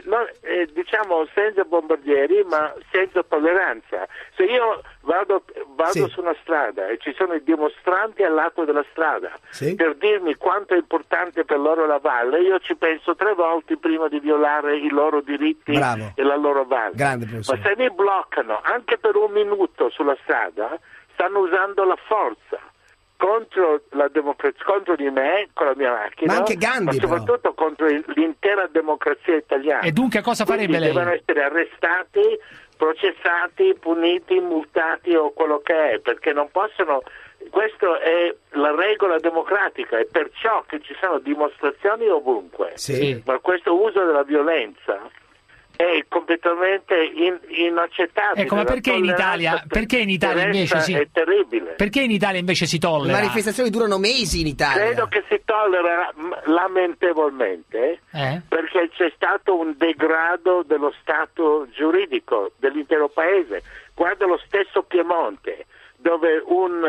diciamo senza bombardieri, ma senza tolleranza. Se io vado su una strada e ci sono i dimostranti al lato della strada per dirmi quanto è importante per loro la valle, io ci penso 3 volte prima di violare i loro diritti e la loro valle. Ma se mi bloccano anche per 1 minuto sulla strada, stanno usando la forza contro la democrazia, contro di me con la mia macchina, ma anche Gandhi, ma soprattutto contro l'intera democrazia italiana. E dunque cosa farebbe lei? Devono essere arrestati, processati, puniti, multati o quello che è, perché non possono. Questa è la regola democratica, è perciò che ci sono dimostrazioni ovunque. Ma questo uso della violenza è completamente inaccettabile. Ecco, ma perché in Italia invece è terribile. Perché in Italia invece si tollera? Le manifestazioni durano mesi in Italia. Credo che si tollera lamentabilmente perché c'è stato un degrado dello stato giuridico dell'intero paese. Guarda lo stesso Piemonte, dove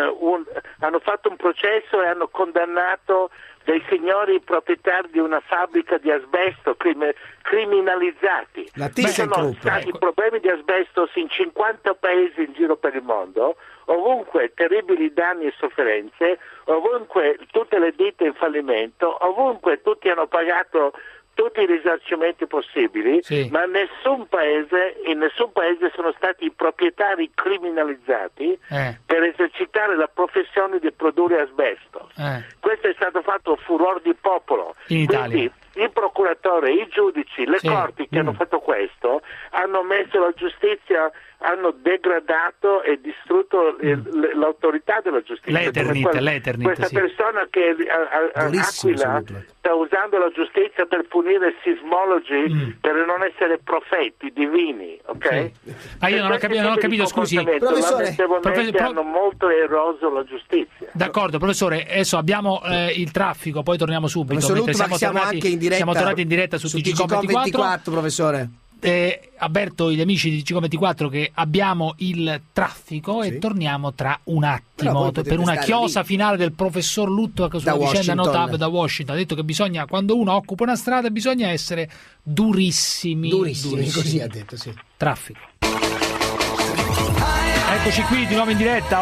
hanno fatto un processo e hanno condannato dei signori proprietari di una fabbrica di asbesto criminalizzati. Ci sono stati problemi di asbesto in 50 paesi in giro per il mondo, ovunque terribili danni e sofferenze, ovunque tutte le ditte in fallimento, ovunque tutti hanno pagato tutti i risarcimenti possibili, ma in nessun paese sono stati i proprietari criminalizzati per esercitare la professione di produrre asbesto. Questo è stato fatto furor di popolo. In Italia. Quindi il procuratore, i giudici, le corti che hanno fatto questo hanno messo la giustizia, hanno degradato e distrutto l'autorità della giustizia. L'Eternit, questa persona che Aquila sta usando la giustizia per punire sismologi per non essere profeti divini, ok? Ma io non ho capito, scusi, professore, hanno molto eroso la giustizia. D'accordo, professore, adesso abbiamo il traffico, poi torniamo subito. Siamo anche in diretta. Siamo tornati in diretta su TGcom24, professore. Avverto gli amici di TGcom24 che abbiamo il traffico e torniamo tra un attimo per una chiosa finale del professor Luttwak sulla vicenda Notab da Washington. Ha detto che bisogna, quando uno occupa una strada, bisogna essere durissimi. Così ha detto, sì. Traffico. Eccoci qui di nuovo in diretta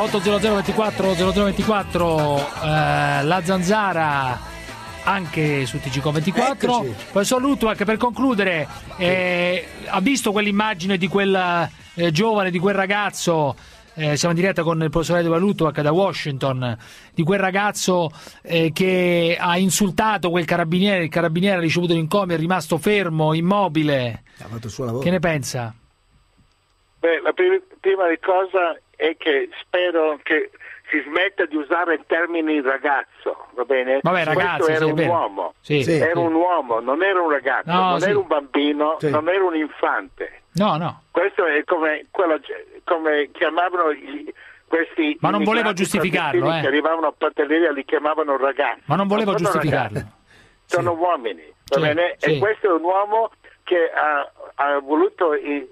80024 la Zanzara anche su TGcom24. Professor Luttwak, per concludere, ha visto quell'immagine di quel giovane, di quel ragazzo, siamo in diretta con il professor Edward Luttwak da Washington, di quel ragazzo che ha insultato quel carabiniere, il carabiniere ha ricevuto l'incomio, è rimasto fermo, immobile. Ha fatto il suo lavoro. Che ne pensa? Beh, la prima cosa è che spero che si smetta di usare termini ragazzo, va bene? Vabbè, ragazzo, questo era un uomo, era un uomo, non era un ragazzo, non era un bambino, non era un infante. No. Questo è come chiamavano questi. Ma non volevo giustificarlo, che arrivavano a Pantelleria, li chiamavano ragazzi. Ma non volevo giustificarlo. Sono uomini, va bene? E questo è un uomo che ha voluto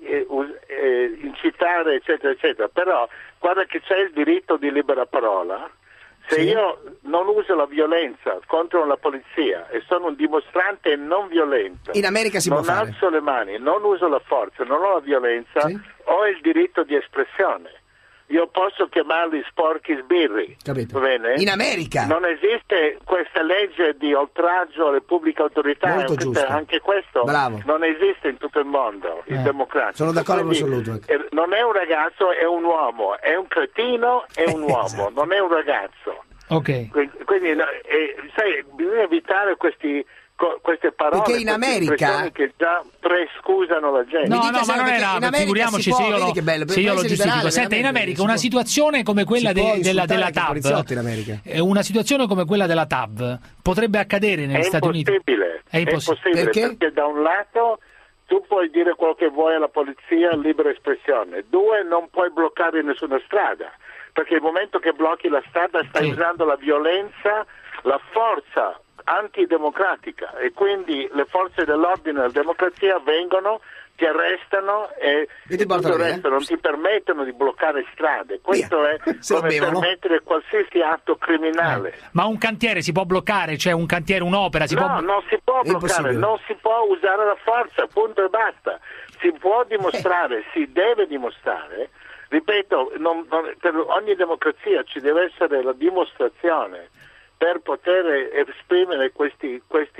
incitare, eccetera, eccetera. Però guarda che c'è il diritto di libera parola. Se io non uso la violenza contro la polizia e sono un dimostrante non violento, in America si può fare. Non alzo le mani, non uso la forza, non ho la violenza, ho il diritto di espressione. Io posso chiamarli sporchi sbirri, va bene? In America non esiste questa legge di oltraggio alle pubbliche autorità, anche questo non esiste in tutto il mondo, il democratico. Sono d'accordo con Luttwak. Non è un ragazzo, è un uomo, è un cretino, è un uomo, non è un ragazzo. Ok. Quindi sai, bisogna evitare queste parole, perché in America che già prescusano la gente. No, ma non era, figuriamoci se io lo giustifico. Senta, in America una situazione come quella della TAV, una situazione come quella della TAV potrebbe accadere negli Stati Uniti? È impossibile perché da un lato tu puoi dire quello che vuoi alla polizia, libera espressione. Due, non puoi bloccare nessuna strada, perché il momento che blocchi la strada stai usando la violenza, la forza antidemocratica, e quindi le forze dell'ordine e della democrazia vengono, ti arrestano e tutto il resto non ti permettono di bloccare strade. Questo è come permettere qualsiasi atto criminale. Ma un cantiere si può bloccare? Cioè un cantiere, un'opera non si può bloccare, non si può usare la forza, punto e basta. Si può dimostrare, si deve dimostrare, ripeto, per ogni democrazia ci deve essere la dimostrazione per poter esprimere questi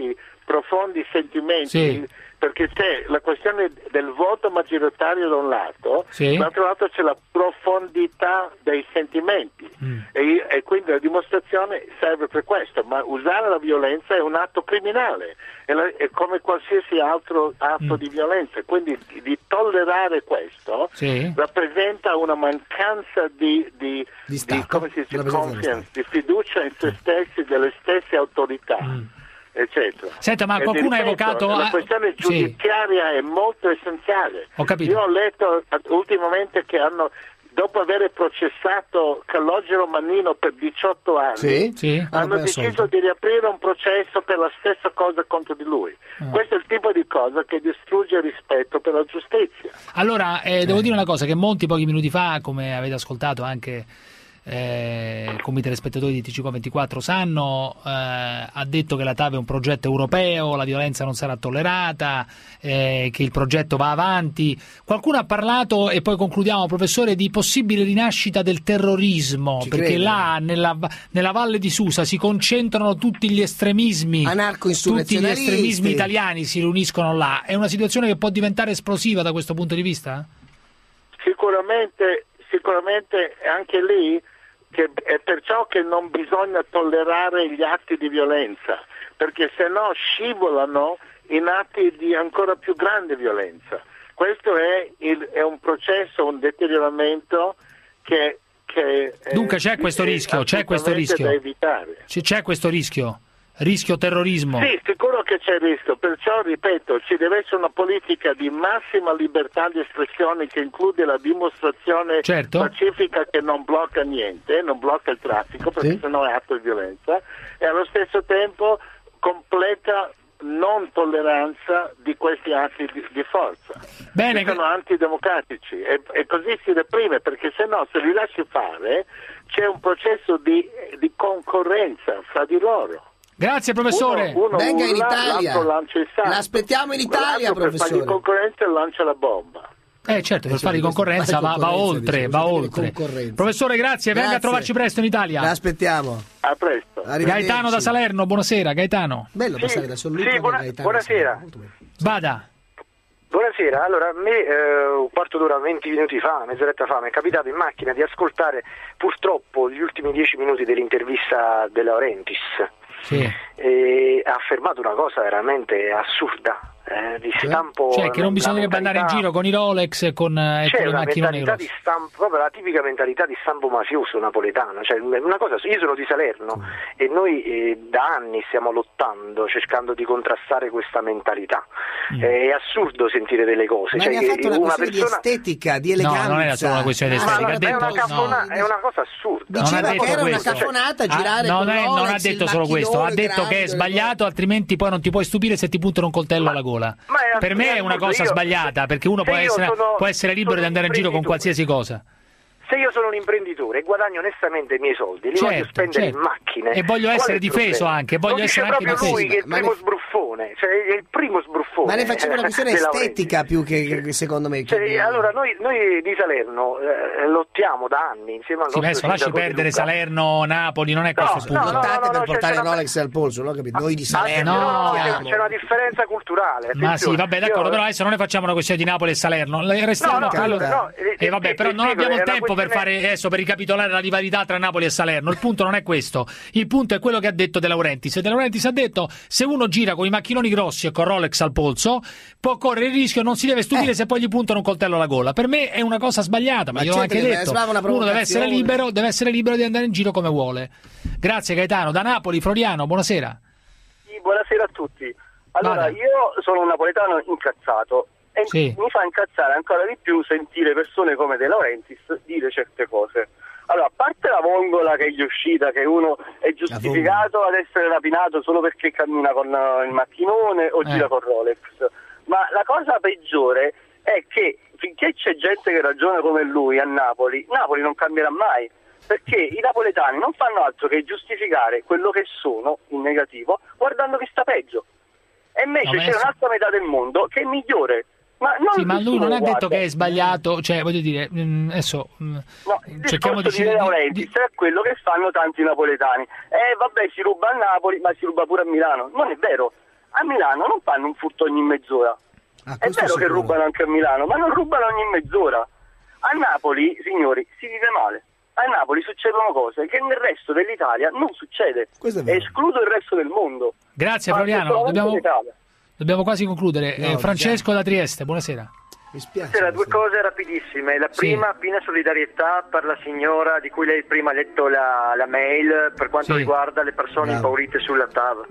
profondi sentimenti, perché c'è la questione del voto maggioritario da un lato, dall'altro lato c'è la profondità dei sentimenti e quindi la dimostrazione serve per questo, ma usare la violenza è un atto criminale, è come qualsiasi altro atto di violenza, quindi di tollerare questo rappresenta una mancanza di come si dice, confiance, di fiducia in se stessi, delle stesse autorità. Eccetera. Senta, ma qualcuno ha evocato la questione giudiziaria è molto essenziale. Ho capito. Io ho letto ultimamente che dopo aver processato Calogero Mannino per 18 anni, hanno deciso di riaprire un processo per la stessa cosa contro di lui. Questo è il tipo di cosa che distrugge il rispetto per la giustizia. Allora, devo dire una cosa, che Monti pochi minuti fa, come avete ascoltato anche come i telespettatori di TGcom24 sanno, ha detto che la TAV è un progetto europeo, la violenza non sarà tollerata, che il progetto va avanti. Qualcuno ha parlato, e poi concludiamo, professore, di possibile rinascita del terrorismo, perché là nella Valle di Susa si concentrano tutti gli estremismi, tutti gli estremismi italiani si riuniscono là. È una situazione che può diventare esplosiva da questo punto di vista? Sicuramente anche lì è perciò che non bisogna tollerare gli atti di violenza, perché se no scivolano in atti di ancora più grande violenza. Questo è un processo, un deterioramento che dunque c'è questo rischio, da evitare. C'è questo rischio terrorismo. Sì, sicuro che c'è rischio, perciò ripeto, ci deve essere una politica di massima libertà di espressione che include la dimostrazione pacifica, che non blocca niente, non blocca il traffico, perché sennò è atto di violenza, e allo stesso tempo completa non tolleranza di questi atti di forza. Bene, che sono antidemocratici, e così si reprime, perché se no, se li lasci fare, c'è un processo di concorrenza fra di loro. Grazie professore. Uno venga in Italia, lancia il sangue, l'aspettiamo in Italia, professore. Per fargli concorrenza lancia la bomba. Certo, per fare di concorrenza va oltre. Professore, grazie, venga a trovarci presto in Italia. L'aspettiamo. A presto. Gaetano da Salerno, buonasera. Gaetano. Bello passare da Solluto. Sì, buonasera. Vada. Buonasera, allora a me un quarto d'ora, 20 minuti fa, mezz'oretta fa, mi è capitato in macchina di ascoltare purtroppo gli ultimi 10 minuti dell'intervista De Laurentiis. E ha affermato una cosa veramente assurda, di stampo, cioè che non bisognerebbe andare in giro con i Rolex e con i macchinoni grossi. Proprio la tipica mentalità di stampo mafioso napoletano, cioè una cosa. Io sono di Salerno e noi da anni stiamo lottando, cercando di contrastare questa mentalità. È assurdo sentire delle cose. Ma ne ha fatto una questione di estetica, di eleganza. No, non era solo una questione di estetica. È una cosa assurda. Diceva che era una cafonata girare con Rolex, non ha detto solo questo, ha detto che è sbagliato, altrimenti poi non ti puoi stupire se ti puntano un coltello alla gola. Per me è una cosa sbagliata, perché uno può essere libero di andare in giro con qualsiasi cosa. Se io sono un imprenditore e guadagno onestamente i miei soldi, li voglio spendere in macchine e voglio essere difeso anche, voglio essere anche difeso. Lui che è il primo sbruffone, cioè è il primo sbruffone. Ma ne facciamo una questione estetica più che secondo me. Allora noi di Salerno lottiamo da anni insieme al nostro sindaco. Lasci perdere Salerno, Napoli, non è questo il punto. Lottate per portare Rolex al polso, no? Capito? Noi di Salerno c'è una differenza culturale. Ma sì, vabbè, d'accordo, però adesso non ne facciamo una questione di Napoli e Salerno, restiamo quello. E vabbè, però non abbiamo il tempo per fare adesso per ricapitolare la rivalità tra Napoli e Salerno. Il punto non è questo, il punto è quello che ha detto De Laurentiis. De Laurentiis ha detto: se uno gira con i macchinoni grossi e con Rolex al polso può correre il rischio, non si deve stupire se poi gli puntano un coltello alla gola. Per me è una cosa sbagliata, ma io l'ho anche detto, uno deve essere libero di andare in giro come vuole. Grazie Gaetano. Da Napoli, Floriano, buonasera. Sì, buonasera a tutti. Allora, io sono un napoletano incazzato e mi fa incazzare ancora di più sentire persone come De Laurentiis dire certe cose. Allora, a parte la vongola che gli è uscita, che uno è giustificato ad essere rapinato solo perché cammina con il macchinone o gira con Rolex, ma la cosa peggiore è che finché c'è gente che ragiona come lui a Napoli non cambierà mai, perché i napoletani non fanno altro che giustificare quello che sono in negativo guardando chi sta peggio. E invece c'è un'altra metà del mondo che è migliore. Ma lui non ha detto che è sbagliato, cioè voglio dire, adesso cerchiamo di De Laurentiis è quello che fanno tanti napoletani. Vabbè, si ruba a Napoli, ma si ruba pure a Milano. Non è vero. A Milano non fanno un furto ogni mezz'ora. È vero che rubano anche a Milano, ma non rubano ogni mezz'ora. A Napoli, signori, si vive male. A Napoli succedono cose che nel resto dell'Italia non succede. Escludo il resto del mondo. Grazie Floriano, dobbiamo quasi concludere. Francesco da Trieste, buonasera. Mi spiace. Due cose rapidissime. La prima, piena solidarietà per la signora di cui lei prima ha letto la mail per quanto riguarda le persone impaurite sulla TAV.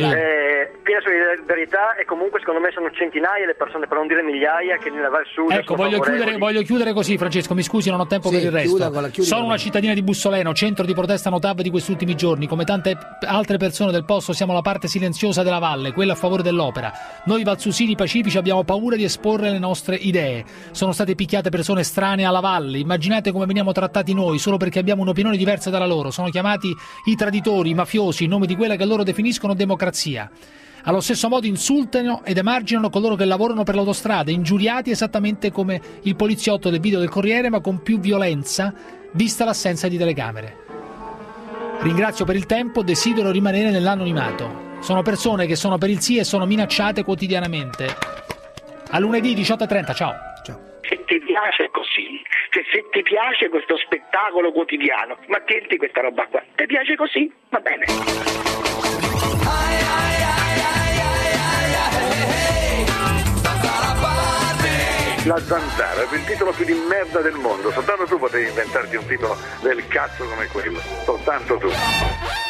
Piena solidarietà, e comunque secondo me sono centinaia le persone, per non dire migliaia, che nella Val Sud voglio chiudere così, Francesco, mi scusi, non ho tempo per il resto. Sono una cittadina di Bussoleno, centro di protesta no TAV di questi ultimi giorni. Come tante altre persone del posto siamo la parte silenziosa della valle, quella a favore dell'opera. Noi valsusini pacifici abbiamo paura di esporre le nostre idee. Sono state picchiate persone estranee alla valle. Immaginate come veniamo trattati noi solo perché abbiamo un'opinione diversa dalla loro. Sono chiamati i traditori, i mafiosi, in nome di quella che loro definiscono democrazia. Allo stesso modo insultano ed emarginano coloro che lavorano per l'autostrada, ingiuriati esattamente come il poliziotto del video del Corriere, ma con più violenza vista l'assenza di telecamere. Ringrazio per il tempo, desidero rimanere nell'anonimato. Sono persone che sono per il sì e sono minacciate quotidianamente. A lunedì 18:30, ciao. Se ti piace così, Cioè, se ti piace questo spettacolo quotidiano, ma tienti questa roba qua, ti piace così? Va bene. La Zanzara è il titolo più di merda del mondo, soltanto tu potevi inventarti un titolo del cazzo come quello, soltanto tu.